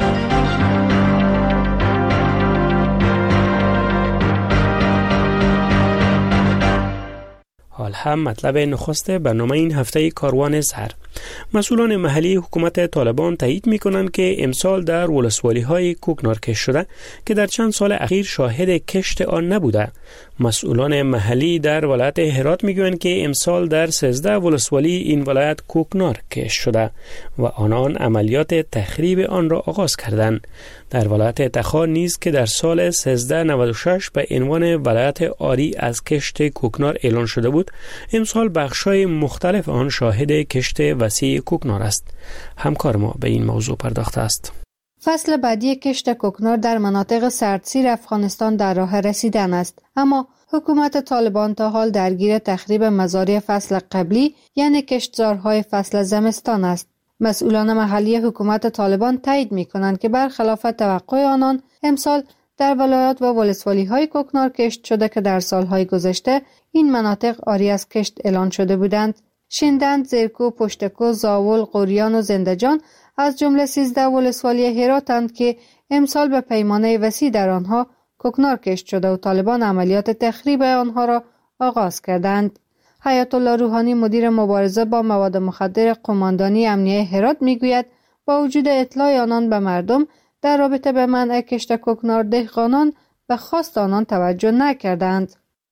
G: حال هم مطلب نخست برنامه این هفته کاروان سحر. مسئولان محلی حکومت طالبان تایید می‌کنند که امسال در ولسوالی‌های کوکنار کشت شده که در چند سال اخیر شاهد کشت آن نبوده. مسئولان محلی در ولایت هرات میگویند که امسال در سیزده ولسوالی این ولایت کوکنار کشت شده و آنان عملیات تخریب آن را آغاز کردند. در ولایت تخار نیز که در سال سیزده نود و شش به عنوان ولایت آری از کشت کوکنار اعلان شده بود، امسال بخش‌های مختلف آن شاهد کشت وسیع کوکنار است. همکار ما به این موضوع پرداخته است.
H: فصل بعدی کشت کوکنار در مناطق سردسیر افغانستان در راه رسیدن است، اما حکومت طالبان تا حال درگیر تخریب مزارع فصل قبلی یعنی کشتزارهای فصل زمستان است. مسئولان محلی حکومت طالبان تایید می کنند که برخلاف توقع آنان امسال در ولایات و ولسوالی‌های کوکنار کشت شده که در سالهای گذشته این مناطق عاری از کشت اعلان شده بودند. شیندند، زیرکو، پشتکو، زاول، قوریان و زندجان از جمله سیزده ولسوالی هراتند که امسال به پیمانه وسیع در آنها کوکنار کشت شده و طالبان عملیات تخریب آنها را آغاز کردند. حیات الله روحانی مدیر مبارزه با مواد مخدر قماندانی امنیه هرات میگوید با وجود اطلاع آنان به مردم در رابطه به منع کشت کوکنار دهقانان به خواست آنان توجه نکردند.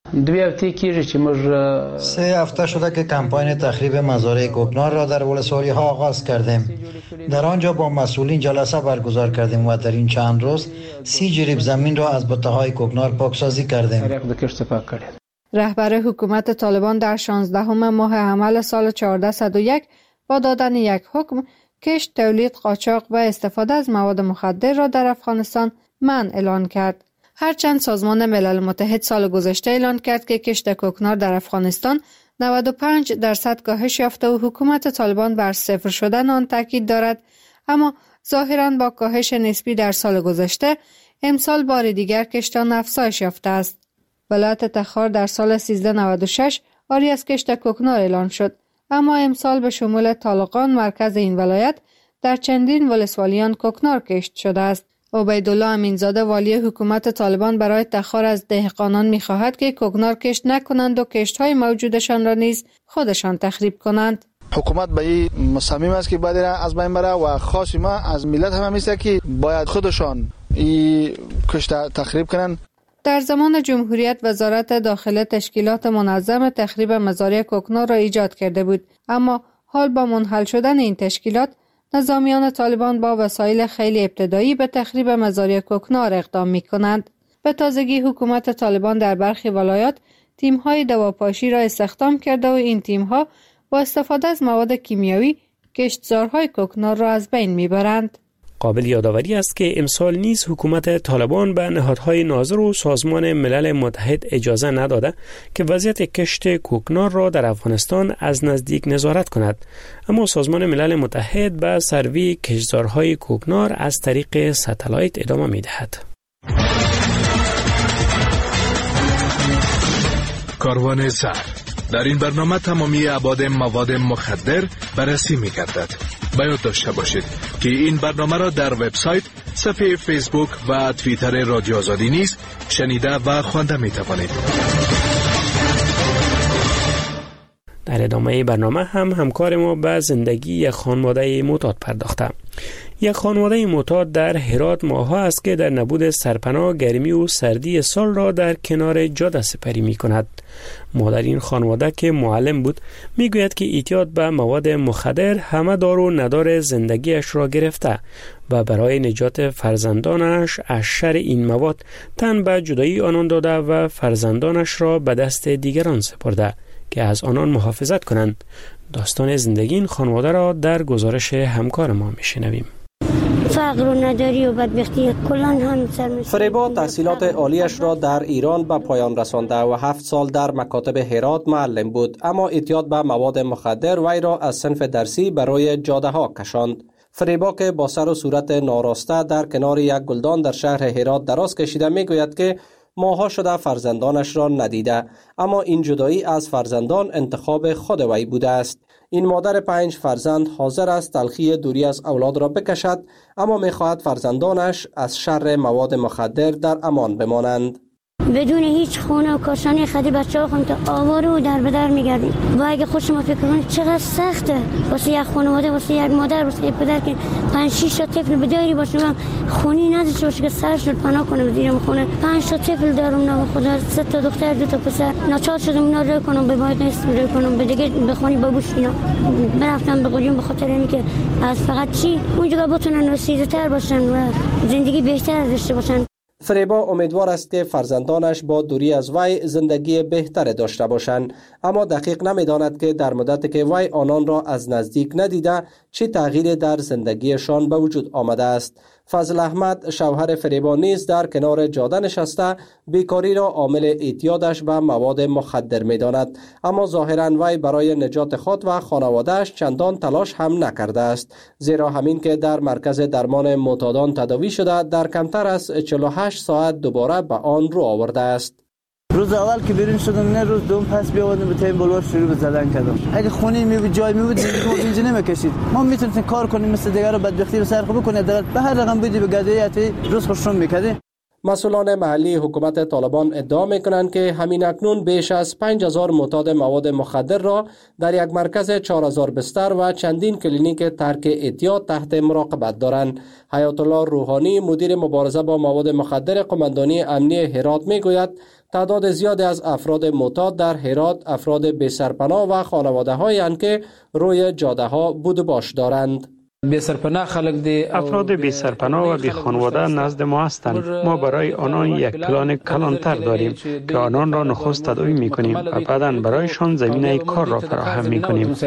V: سه هفته شده که کمپاین تخریب مزارع کوکنار را در ولسوالی ها آغاز کردیم. در آنجا با مسئولین جلسه برگزار کردیم و در این چند روز سی جریب زمین را از بته های کوکنار پاکسازی کردیم.
H: رهبر حکومت طالبان در شانزدهم ماه حمل سال چهاردهصد و یک با دادن یک حکم کشت، تولید، قاچاق و استفاده از مواد مخدر را در افغانستان منع اعلان کرد. هرچند سازمان ملل متحد سال گذشته اعلان کرد که کشت کوکنار در افغانستان نود و پنج درصد کاهش یافته و حکومت طالبان بر صفر شدن آن تاکید دارد، اما ظاهراً با کاهش نسبی در سال گذشته امسال بار دیگر کشت آن افزایش یافته است. ولایت تخار در سال سیزده نود و شش عاری از کشت کوکنار اعلان شد، اما امسال به شمول طالقان مرکز این ولایت در چندین ولسوالیان کوکنار کشت شده است. عبیدالله امینزاده والی حکومت طالبان برای تخار از دهقانان می‌خواهد که کوکنار کشت نکنند و کشت‌های موجودشان را نیز خودشان تخریب کنند.
R: حکومت به این مصمم است که باید از بین بره و خاص ما از ملت هم همیشه که باید خودشان این کشت تخریب کنند.
H: در زمان جمهوریت وزارت داخله تشکیلات منظم تخریب مزارع کوکنار را ایجاد کرده بود، اما حال با منحل شدن این تشکیلات نظامیان طالبان با وسایل خیلی ابتدایی به تخریب مزارع کوکنار اقدام می کنند. به تازگی حکومت طالبان در برخی ولایات تیم‌های دواپاشی را استخدام کرده و این تیم‌ها با استفاده از مواد کیمیایی کشتزارهای کوکنار را از بین می‌برند.
G: قابل یادآوری است که امسال نیز حکومت طالبان به نهادهای ناظر و سازمان ملل متحد اجازه نداده که وضعیت کشت کوکنار را در افغانستان از نزدیک نظارت کند، اما سازمان ملل متحد به سروی کشتزارهای کوکنار از طریق ستلایت ادامه می‌دهد.
W: کاروان سحر در این برنامه تمامی ابعاد مواد مخدر بررسی می‌گردد. باید داشته باشید که این برنامه را در وبسایت، صفحه فیسبوک و توییتر رادیو آزادی نیز شنیده و خوانده می‌توانید.
G: در ادامه برنامه هم همکار ما به زندگی یک خانواده معتاد پرداخته. یک خانواده معتاد در هرات ماه‌ها است که در نبود سرپناه گرمی و سردی سال را در کنار جاده سپری می کند. مادر این خانواده که معلم بود می گوید که اعتیاد به مواد مخدر همه دار و ندار زندگیش را گرفته و برای نجات فرزندانش از شر این مواد تن به جدایی آنان داده و فرزندانش را به دست دیگران سپرده که از آنان محافظت کنند. داستان زندگی این خانواده را در گزارش همکار ما میشنویم.
S: فقر و نداری و بدبختی کلان هم سر
G: فریبا تحصیلات عالیش را در ایران به پایان رسانده و هفت سال در مکاتب هرات معلم بود، اما اعتیاد به مواد مخدر وی را از صنف درسی برای جاده ها کشاند. فریبا که با سر و صورت ناراسته در کنار یک گلدان در شهر هرات دراز کشیده میگوید که ماها شده فرزندانش را ندیده، اما این جدایی از فرزندان انتخاب خود وی بوده است. این مادر پنج فرزند حاضر است تلخی دوری از اولاد را بکشد، اما می‌خواهد فرزندانش از شر مواد مخدر در امان بمانند.
S: بدون هیچ خونه و کاشانه خدی بچه ها خونده آواره و در بدر میگردیم و اگه خوش ما فکر کنید چقدر سخته واسه یک خانواده، واسه یک مادر، واسه یک پدر که پنج شش تا طفل بداری باشه و خونی نداشته باشه که سرش رو پناه کنه زیر خونه. پنج تا طفل دارم نه خدا، سه تا دختر دو تا پسر. ناچار شدم اونا رو کنم به باید نیست رو کنم به دیگه بخونی بابوش اینا برفتم به قلیون به خاطر اینکه از فقط چی اونجا بتونن رسیده تر باشن و زندگی بهتر داشته باشن.
G: فریبا امیدوار است که فرزندانش با دوری از وی زندگی بهتر داشته باشند، اما دقیق نمی‌داند که در مدتی که وی آنان را از نزدیک ندیده چه تغییری در زندگیشان به وجود آمده است. فضل احمد شوهر فریبا نیز در کنار جاده نشسته بیکاری را عامل اعتیادش به مواد مخدر می‌داند، اما ظاهراً وی برای نجات خود و خانواده‌اش چندان تلاش هم نکرده است، زیرا همین که در مرکز درمان معتادان تداوی شده در کمتر از چهل و هشت ساعت دوباره به آن رو آورده است.
D: روز اول که بیرون شدم نه روز دوم پس بیاوردم به تیم بلوار شروع به زدن کردم. اگه خونی می بود جای می بود ما اینجا نمیکشید. ما میتونیم کار کنیم مثل دیگران بدبختی رو سرخ بکنه در به هر رقم بودی به گدایتی روز خوشم میکردی.
G: مسئولان محلی حکومت طالبان ادعا میکنند که همین اکنون بیش از پنج هزار معتاد مواد مخدر را در یک مرکز چهار هزار بستر و چندین کلینیک ترک اعتیاد تحت مراقبت دارند. حیات الله روحانی مدیر مبارزه با مواد مخدر قماندانی امنی هرات میگوید تعداد زیادی از افراد معتاد در هرات افراد بی سرپناه و خانواده هایی که روی جاده ها بود و باش دارند.
I: افراد بی سرپناه و بی خانواده نزد ما هستند. ما برای آنان یک پلان کلانتر داریم که آنان را نخست تداوی می کنیم و بعداً برایشان زمینه کار را فراهم می کنیم.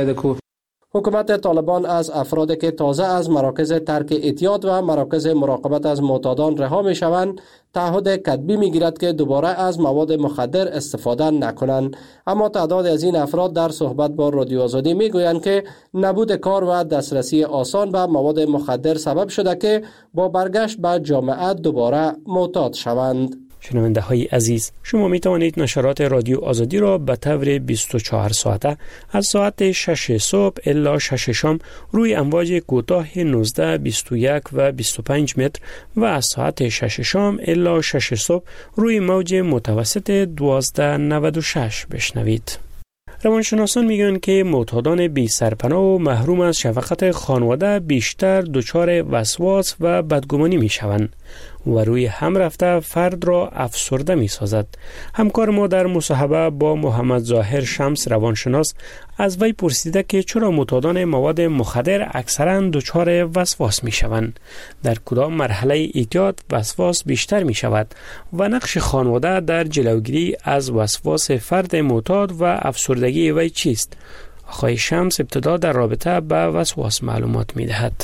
G: حکومت طالبان از افرادی که تازه از مراکز ترک اعتیاد و مراکز مراقبت از معتادان رها می شوند تعهد کتبی می گیرد که دوباره از مواد مخدر استفاده نکنند، اما تعداد از این افراد در صحبت با رادیو آزادی می گویند که نبود کار و دسترسی آسان به مواد مخدر سبب شده که با برگشت به جامعه دوباره معتاد شوند.
I: شنونده های عزیز، شما می توانید نشرات رادیو آزادی را به طور بیست و چهار ساعته از ساعت شش صبح الی شش شام روی امواج کوتاه نوزده، بیست و یک و بیست و پنج متر و از ساعت شش شام الی شش صبح روی موج متوسط دوازده نود و شش بشنوید. روانشناسان میگن که معتادان بی سرپناه و محروم از شفقت خانواده بیشتر دچار وسواس و بدگمانی میشوند و روی هم رفته فرد را افسرده می سازد. همکار ما در مصاحبه با محمد ظاهر شمس روانشناس از وی پرسیده که چرا معتادان مواد مخدر اکثرا دچار وسواس می شوند، در کدام مرحله اعتیاد وسواس بیشتر می شود و نقش خانواده در جلوگیری از وسواس فرد معتاد و افسردگی وی چیست. آقای شمس ابتدا در رابطه با وسواس معلومات می دهد.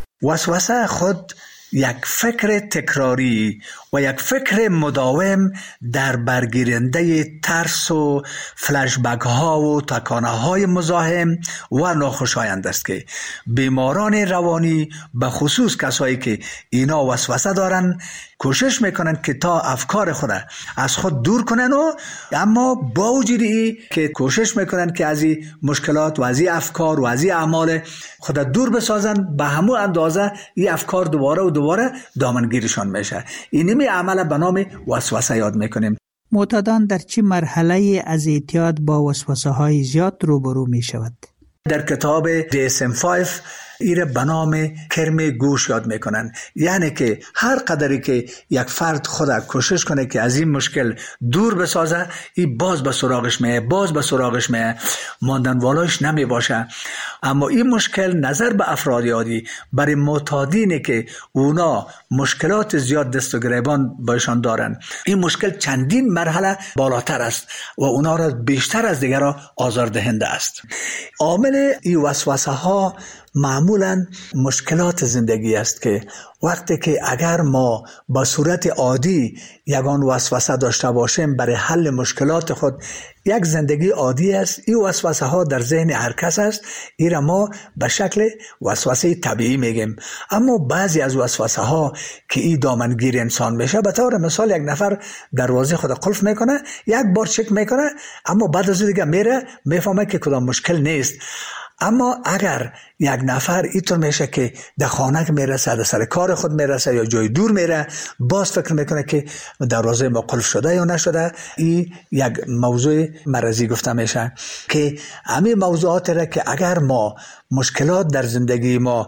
T: وسوسه خود یک فکر تکراری و یک فکر مداوم در برگیرنده ترس و فلشبک ها و تکانه های مزاحم و ناخوشایند است که بیماران روانی به خصوص کسایی که اینا وسوسه دارن کوشش میکنن که تا افکار خود از خود دور کنن و اما با وجود ای که کوشش میکنن که از این مشکلات و از این افکار و از این اعمال خود دور بسازن، به همون اندازه این افکار دوباره و دوباره دامنگیرشان میشه. اینمی عمل به نام وسوسه یاد میکنیم.
J: معتادان در چه مرحله از اعتیاد با وسوسه های زیاد روبرو می شود؟
T: در کتاب دی اس ام پنج ایره به نام کرم گوش یاد میکنن، یعنی که هر قدری که یک فرد خود کوشش کنه که از این مشکل دور بسازه، این باز به سراغش میه باز به سراغش میه ماندن والاش نمی باشه. اما این مشکل نظر به افراد عادی برای معتادینه که اونا مشکلات زیاد دست و گریبان بایشان دارن، این مشکل چندین مرحله بالاتر است و اونا را بیشتر از دیگران آزاردهنده است. عامل این وسوسه ها معمولا مشکلات زندگی است که وقتی که اگر ما با صورت عادی یگان وسوسه داشته باشیم برای حل مشکلات خود، یک زندگی عادی است، این وسوسه ها در ذهن هر کس است، این را ما به شکل وسوسه طبیعی میگیم. اما بعضی از وسوسه ها که این دامنگیر انسان میشه، به طور مثال یک نفر دروازه خود قلف میکنه، یک بار چک میکنه، اما بعد از دیگه میره میفهمه که کدام مشکل نیست. اما اگر یک نفر اینطور میشه که در خانه میرسه، در سر کار خود میرسه یا جای دور میره، باز فکر میکنه که دروازه ما قلف شده یا نشده، این یک موضوع مرضی گفته میشه که همین موضوعات را که اگر ما مشکلات در زندگی ما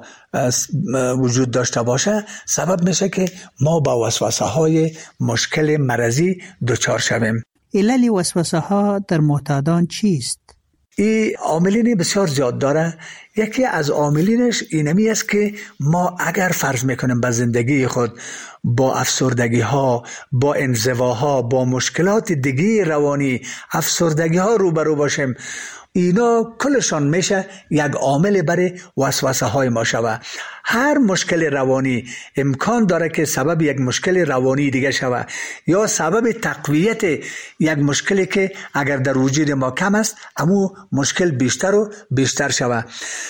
T: وجود داشته باشه، سبب میشه که ما با وسوسه های مشکل مرضی دچار شویم.
J: علل وسوسه ها در معتادان چیست؟
T: این عاملین بسیار زیاد داره. یکی از عاملینش اینمی است که ما اگر فرض میکنیم به زندگی خود با افسردگی ها، با انزواها، با مشکلات دیگه روانی، افسردگی ها روبرو باشیم، اینا کلشان میشه یک عامل برای وسوسه های ما شود. هر مشکل روانی امکان داره که سبب یک مشکل روانی دیگه شود یا سبب تقویت یک مشکلی که اگر در وجود ما کم است، اما مشکل بیشتر و بیشتر شود.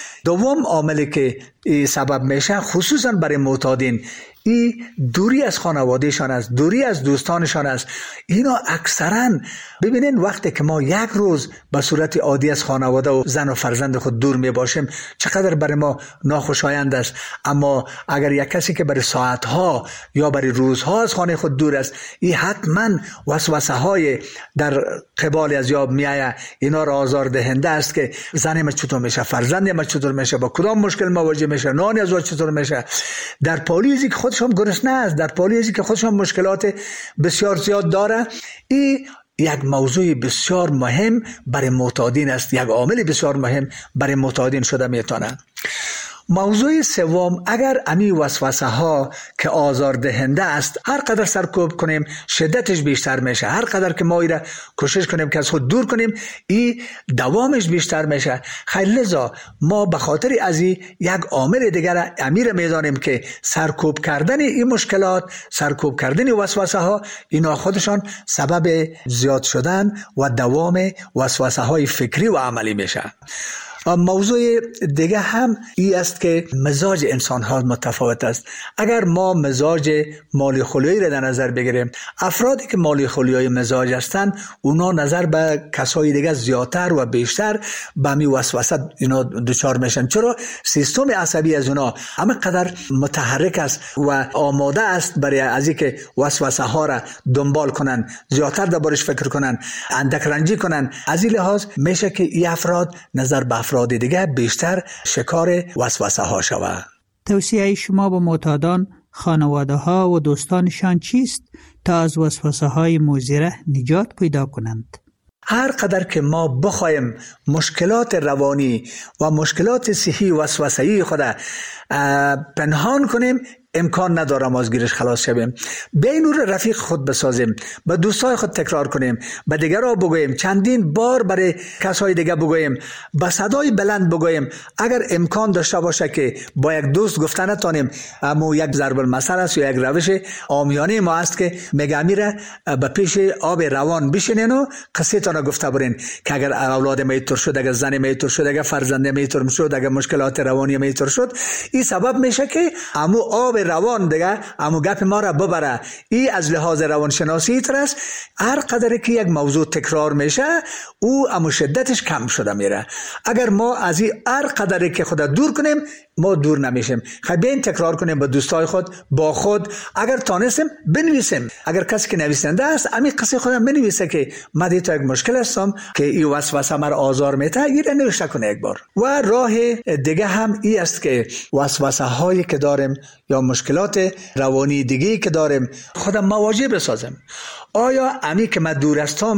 T: دوم عاملی که سبب میشه خصوصا برای معتادین، این دوری از خانوادهشان است، دوری از دوستانشان است. اینا اکثرا ببینین وقتی که ما یک روز به صورت عادی از خانواده و زن و فرزند خود دور می باشیم چقدر برای ما ناخوشایند است، اما اگر یک کسی که برای ساعتها یا برای روزها از خانه خود دور است، این حتما وسوسه های در قبال از یاب می آید. اینا را آزار دهنده است که زن ما چطور میشه، فرزند ما چطور میشه، با کدام مشکل مواجه میشه، نان از چطور میشه. در پالیزی که خودشون گرسنه است، در پالیزی که خودشون مشکلات بسیار زیاد داره، این یک موضوع بسیار مهم برای معتادین است، یک عامل بسیار مهم برای معتادین شده میتونه. موضوع سوم، اگر امی وسوسه ها که آزار دهنده است هر قدر سرکوب کنیم شدتش بیشتر میشه، هر قدر که ما ایره کوشش کنیم که از خود دور کنیم این دوامش بیشتر میشه. خیلی لذا ما به خاطر از این یک عامل دیگر امیر میدانیم که سرکوب کردن این مشکلات، سرکوب کردن وسوسه ها، اینا خودشان سبب زیاد شدن و دوام وسوسه های فکری و عملی میشه. موضوع دیگه هم این است که مزاج انسان ها متفاوت است. اگر ما مزاج مالی خلیایی را در نظر بگیریم، افرادی که مالی خلیایی مزاج هستند اونا نظر به کسای دیگه زیادتر و بیشتر به می وسوسه اینا دچار میشن. چرا؟ سیستم عصبی از اونا همه قدر متحرک است و آماده است برای از اینکه وسوسه ها را دنبال کنن، زیادتر دربارش فکر کنن، اندک رنجی کنن. از این لحاظ میشه که این افراد نظر به افراد دیگه بیشتر شکار وسوسه ها شود.
J: توصیه شما به معتادان، خانواده ها و دوستانشان چیست تا از وسوسه های مضر نجات پیدا کنند؟
T: هر قدر که ما بخوایم مشکلات روانی و مشکلات صحی وسوسه‌ای خود پنهان کنیم، امکان نداره ما از گیرش خلاص شویم. به این نور رفیق خود بسازیم، به دوستای خود تکرار کنیم، به دیگران بگوییم، چندین بار برای کسای دیگه بگوییم، با صدای بلند بگوییم. اگر امکان داشته باشه که با یک دوست گفتن نتونیم، اما یک ضرب المثل است یا یک روش عامیانه ما است که میگه میره به پیش آب روان بشینین و قصه تان گفته برین که اگر اولاد میتور شد، اگر زن میتور شد، اگر فرزند میتور شد، اگر مشکلات روانی میتور شد، این سبب میشه که امو آب روان دیگه امو گپ ما را ببره. این از لحاظ روانشناسی ترس هر قدر که یک موضوع تکرار میشه او امو شدتش کم شده میره. اگر ما از این هر قدر که خود دور کنیم ما دور نمیشیم. خیلی بین تکرار کنیم با دوستای خود، با خود. اگر تانستیم بنویسیم، اگر کسی که نویسنده است امی قصه خودم بنویسه که من دیتا یک مشکل هستم که این وسوسه مرا آزار میده، این را نوشته کنه یک بار. و راه دیگه هم این است که وسوسه هایی که داریم یا مشکلات روانی دیگه که داریم خودم مواجه بسازم. آیا امی که من دور هستم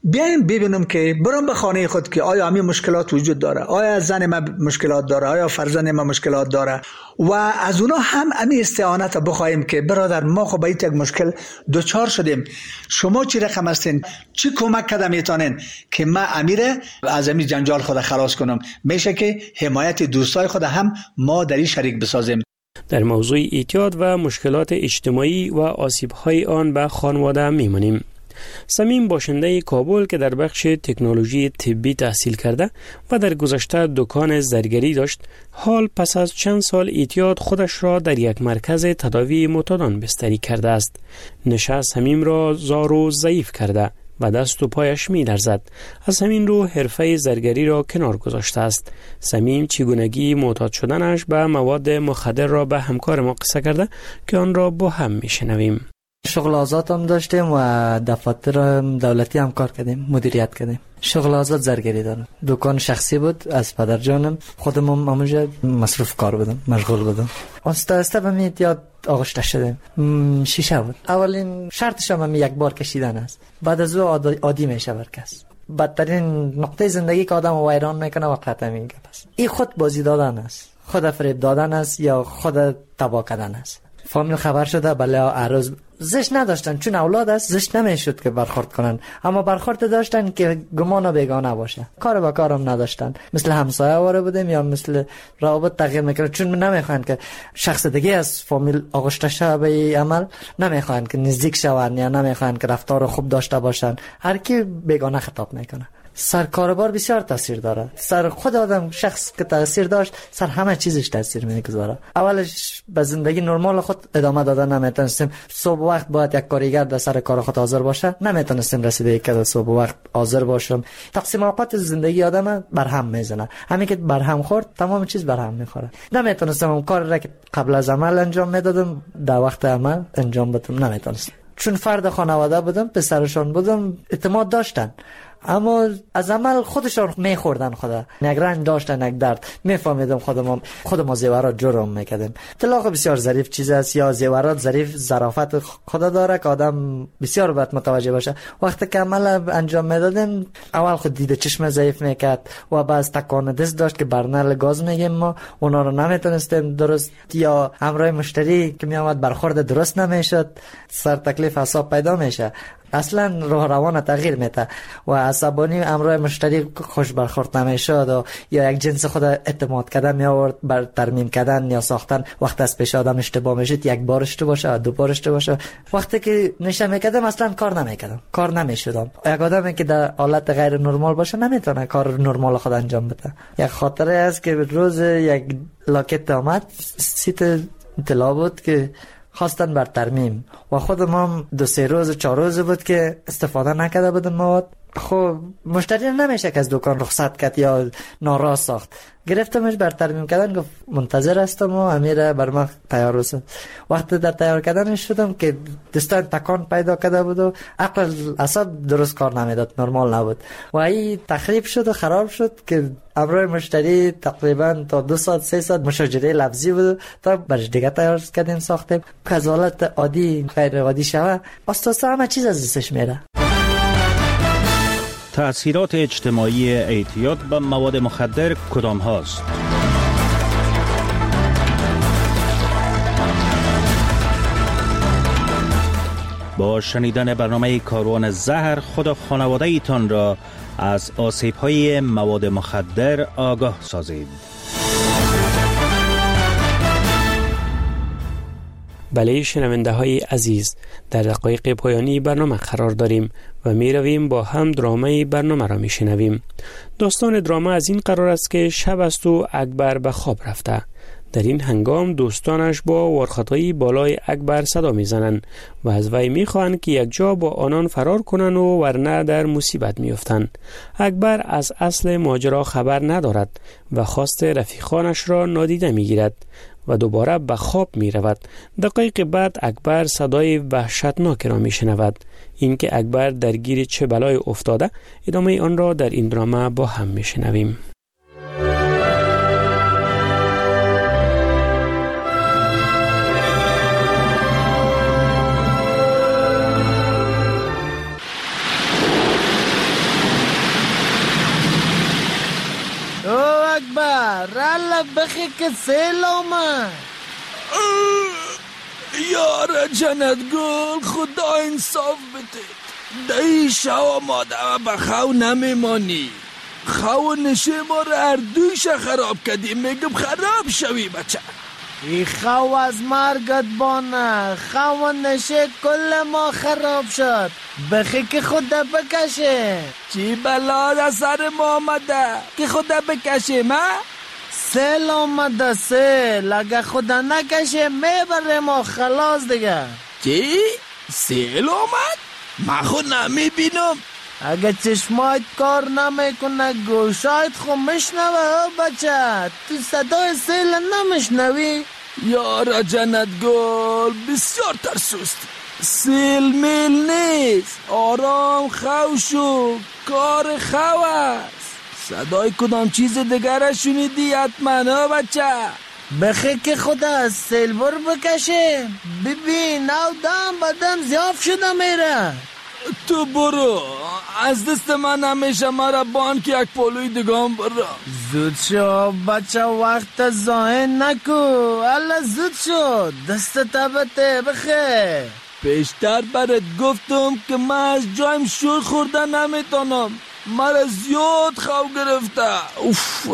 T: بیایم ببینم که برام به خانه خود که آیا همین مشکلات وجود داره، آیا زن ما مشکلات داره، آیا فرزند ما مشکلات داره و از اونا هم همین استعانت بخوایم که برادر ما خب به یک مشکل دوچار شدیم، شما چی رقم هستین، چی کمک کده میتونین که ما امیره از همین جنجال خود خلاص کنم. میشه که حمایت دوستای خود هم ما در این شریک بسازیم.
I: در موضوع اعتیاد و مشکلات اجتماعی و آسیب‌های آن به خانواده میمانیم. سمیم باشنده کابل که در بخش تکنولوژی طبی تحصیل کرده و در گذشته دکان زرگری داشت، حال پس از چند سال اعتیاد خودش را در یک مرکز تداوی معتادان بستری کرده است. نشه سمیم را زار و ضعیف کرده و دست و پایش می لرزد. از همین رو حرفه زرگری را کنار گذاشته است. سمیم چگونگی معتاد شدنش به مواد مخدر را به همکار ما قصه کرده که آن را با هم می شنویم.
U: شغل آزاد هم داشتیم و دفاتر دولتی هم کار کردیم، مدیریت کردیم. شغل آزاد زرگری دارم. دکان شخصی بود از پدر جانم، خودم هم همونجا مصروف کار بودم، مشغول بودم. آسته آسته به می اعتیاد آغشته شدیم. شیشه بود. اولین شرطش هم یک بار کشیدن است. بعد از او عادی میشه برکس. بدترین نقطه زندگی که آدم ویران میکنه وقت همین گپ است. این خود بازی دادن است، خود فریب دادن است یا خود تباه کردن است. فامیل خبر شده بله عروض زشت نداشتن، چون اولاد است زشت نمیشد که برخورد کنن، اما برخورد داشتن که گمان و بیگانه باشه. کار با کارم نداشتن، مثل همسایه واره بودیم یا مثل روابط تغییر میکنه، چون نمیخوان که شخص دیگه از فامیل آغشته شه به عمل، نمیخوان که نزدیک شون یا نمیخوان که رفتار خوب داشته باشن، هر کی بیگانه خطاب میکنه. سر کاربار بسیار تاثیر داره. سر خود آدم شخص که تاثیر داشت، سر همه چیزش تاثیر میگذاره. اولش به زندگی نرمال خود ادامه دادن نمیتونستیم. صبح وقت باید یک کارگر در سر کار خود حاضر باشه، نمیتونستیم رسیده که صبح وقت حاضر باشم. تقسیم اوقات زندگی آدم بر هم میزنه. همین که بر هم خورد تمام چیز بر هم میخوره. نمیتونستم اون کار را که قبل از عمل انجام میدادم در وقت عمل انجام بدم، نمیتونستم. چون فرد خانواده بودم، پسرشان بودم، اعتماد داشتن، اما از عمل خودشان میخوردن. خدا یک رنج داشتن، یک درد. میفهمیدم خودم خودم زیورات جرم میکردم. طلاق بسیار ظریف چیز است، یا زیورات ظریف ظرافت خدا داره که آدم بسیار باید متوجه باشه. وقتی که عمل انجام میدادم، اول خود دید چشم ضعیف میکرد و بعض تکان دست داشت که برنل گاز میگیم ما، اونا رو نمیتونستیم درست، یا همراه مشتری که میامد برخورد درست نمیشد، سر تکلیف حساب پیدا میشه. اصلا راه روان تغییر میده و عصبانی امروز مشتری خوش برخورد نمیشد و یا یک جنس خود اعتماد کردن می آورد بر ترمیم کردن یا ساختن. وقت از پیش آدم اشتباه میشد، یک بار اشتباه باشه، دو بار اشتباه باشه. وقتی که نشه میکردم اصلا کار نمیکردم، کار نمیشدم. یک آدمی که در حالت غیر نرمال باشه نمیتونه کار نرمال خود انجام بده. یک خاطره است که روز یک لاکت آمد، سیت اطلاع بود که خواستن بر ترمیم و خودم هم دو سه روز چهار روز بود که استفاده نکرده بودم مواد. خب مشتری نمیشه که از دکان رخصت کرد یا ناراض ساخت. گرفتمش بر ترمیم کردن، گفت منتظر هستم و امیر بر ما تیار است. وقتی در تیار کردنش شدم که دستان تکان پیدا کرده بود و عقل اعصاب درست کار نمیداد، نرمال نبود و این تخریب شد و خراب شد که امروز مشتری تقریبا تا دو ساعت سه ساعت مشاجره لفظی بود تا برش دیگه تیار کردیم ساختیم که از حالت عادی غیر عادی شوه. آستاستا همه چیز از دستش میره.
K: تأثیرات اجتماعی اعتیاد به مواد مخدر کدام هاست؟ با شنیدن برنامه کاروان زهر خود و خانواده ایتان را از آسیب های مواد مخدر آگاه سازید.
I: بله شنونده های عزیز، در دقایق پایانی برنامه قرار داریم و می رویم با هم درامه برنامه را می شنویم. داستان درامه از این قرار است که شب است و اکبر به خواب رفته. در این هنگام دوستانش با وارخطایی بالای اکبر صدا می زنند و از وی می خواهند که یک جا با آنان فرار کنند و ورنه در مصیبت می افتند. اکبر از اصل ماجرا خبر ندارد و خواست رفیقانش را نادیده می گیرد و دوباره به خواب می رود. دقایق بعد اکبر صدای وحشتناک را می شنود. این که اکبر درگیر چه بلای افتاده، ادامه آن را در این درامه با هم می شنویم.
B: بخی که سیل آمد.
F: یار جنت گل خدا انصاف بده. دایی شو ماده و بخو نمیمانی. خو نشه ما رو هر دویش خراب کردیم. میگم خراب شوی بچه.
B: ای خو از مرگت بانه. خو نشه کل ما خراب شد. بخی که خدا بکشه.
F: چی بلا در سر ما آمده که خدا بکشه ما؟
B: سیل آمده سیل. اگه خدا نکشه میبره ما خلاص دیگه.
F: چی؟ سیل آمد؟ من خود نمیبینم.
B: اگه چشمایت کار نمیکنه گوشایت خو مشنوه بچه. تو صدای سیل نمیشنوی؟
F: یارا جنت گل بسیار ترسوستی. سیل میل نیست. آرام خو شو. کار خو است. صدای کدام چیز دیگر شنیدی حتما ها بچه؟
B: بخی که خدا از سیل بر بکشه. ببین او دم بدم زیاف شده میره.
F: تو برو. از دست من همیشه مرا بان که یک پولوی دگام برو.
B: زود شو بچه وقت زاین نکو. الله زود شو. دست تبته بخی.
F: پیشتر برات گفتم که من از جایم شور خورده نمیتونم. مرا زیاد خو گرفته. اوف.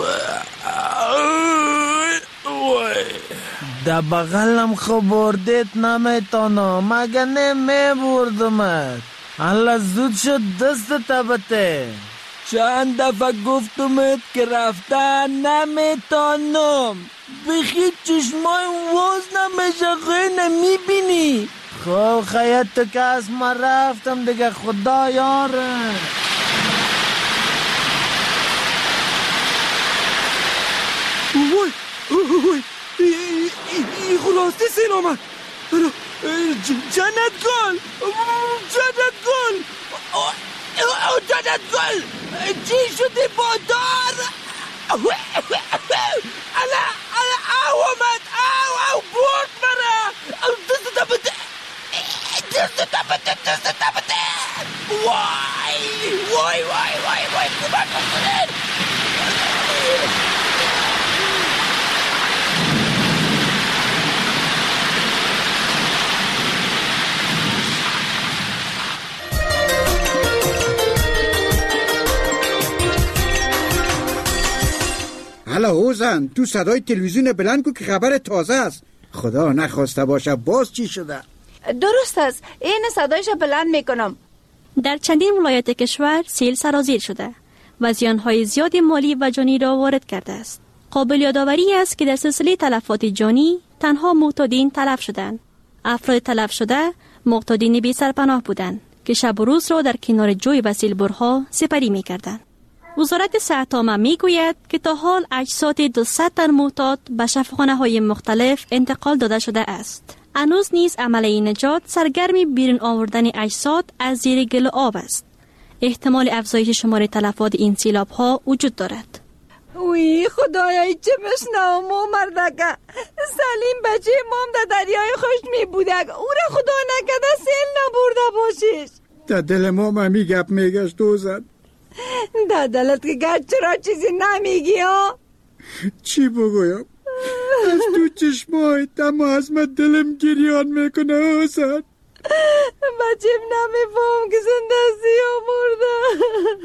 B: در بغلم خو بردیت نمیتونم. مگه نمی بردمت. الله زود شد دست تبته.
F: چند دفعه گفتمت که رفتن نمیتونم. بخی چشمای واز نمیشه خیلی نمیبینی.
B: خب خیلی تو که از ما رفتم دیگه خدا یاره.
F: وای وای ای خلاسته سیل آمد. جنت گل جنت گل جنت گل چی شده با دار؟ الا او آمد او او برد مرا. دست تبته دست تبته دست تبته. وای وای وای وای وای کمک کنید.
L: حالا اوزن تو صدای تلویزیون بلند کو که خبر تازه است. خدا نخواسته باشه باز چی شده؟
M: درست است. این صدایش بلند میکنم.
X: در چندین ولایت کشور سیل سرازیر شده و زیانهای زیاد مالی و جانی را وارد کرده است. قابل یادآوری است که در سلسله تلفات جانی تنها معتادین تلف شدند. افراد تلف شده معتادین بی سرپناه بودند که شب و روز را در کنار جوی و سیلبرها سپری میکردند. وزارت صحت عامه میگوید که تا حال اجساد دویست تن معتاد به شفاخانه‌های مختلف انتقال داده شده است. هنوز نیز عملیه نجات سرگرم بیرون آوردن اجساد از زیر گل آب است. احتمال افزایش شمار تلفات این سیلاب‌ها وجود دارد.
M: وی خدایای چه بشنوم و مردکه. سلیم بچه مام در دریای خشک می بودک. او را خدا نکده سیل نبرده باشیش.
L: در دل ما ممی گپ میگشت دوزد.
M: در دلت که گرد چرا چیزی نمیگی ها؟
L: چی بگویم؟ از تو چشمایت اما از من دلم گریان میکنه حسن.
M: بچیم نمیفهم که زندستی ها مرده.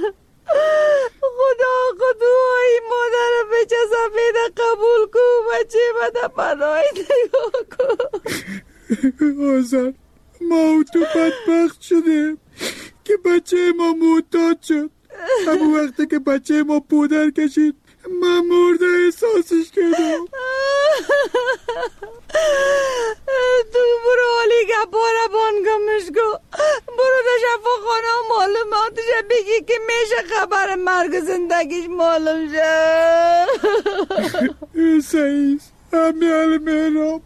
M: خدا خدای مادر بچه سفید قبول کو. بچه بده پناهی نگاه کن.
L: حسن ما او تو بدبخت شده که بچه ما معتاد شد. همون وقتی که بچه ما پودر کشید من مرده احساسش کردم.
M: تو برو حالی گپاره بانگمش کو. برو در شفاخانه و معلوماتش بگی که میشه خبر مرگ زندگیش معلوم شه.
L: سعیز همی المهرام.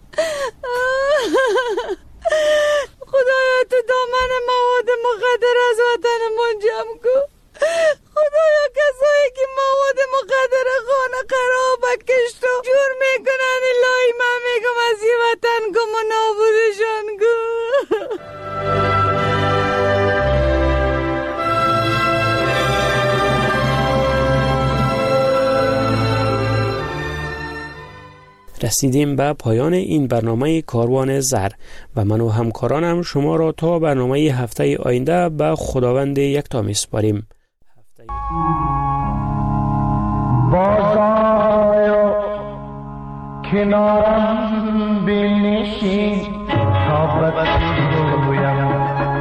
M: خدایا تو دامن مواد مخدر از وطن من جمع کو. خدایا کسایی که مواد مخدر خانه خراب کشت و جور میکنن الهی من میگم از یه وطن گم و نابودشان کو.
I: رسیدیم به پایان این برنامه کاروان زهر و من و همکارانم شما را تا برنامه هفته آینده به خداوند یکتا می‌سپاریم.
C: بازآیا کنارم بنشین تا بگویم،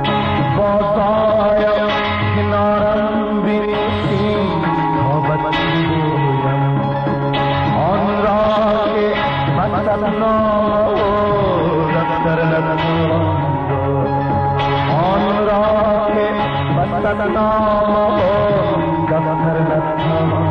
C: بازآیا کنارم بنشین تا بگویم آن را که مثلا دفتر نتوان آن را که مثلا دفتر نتوان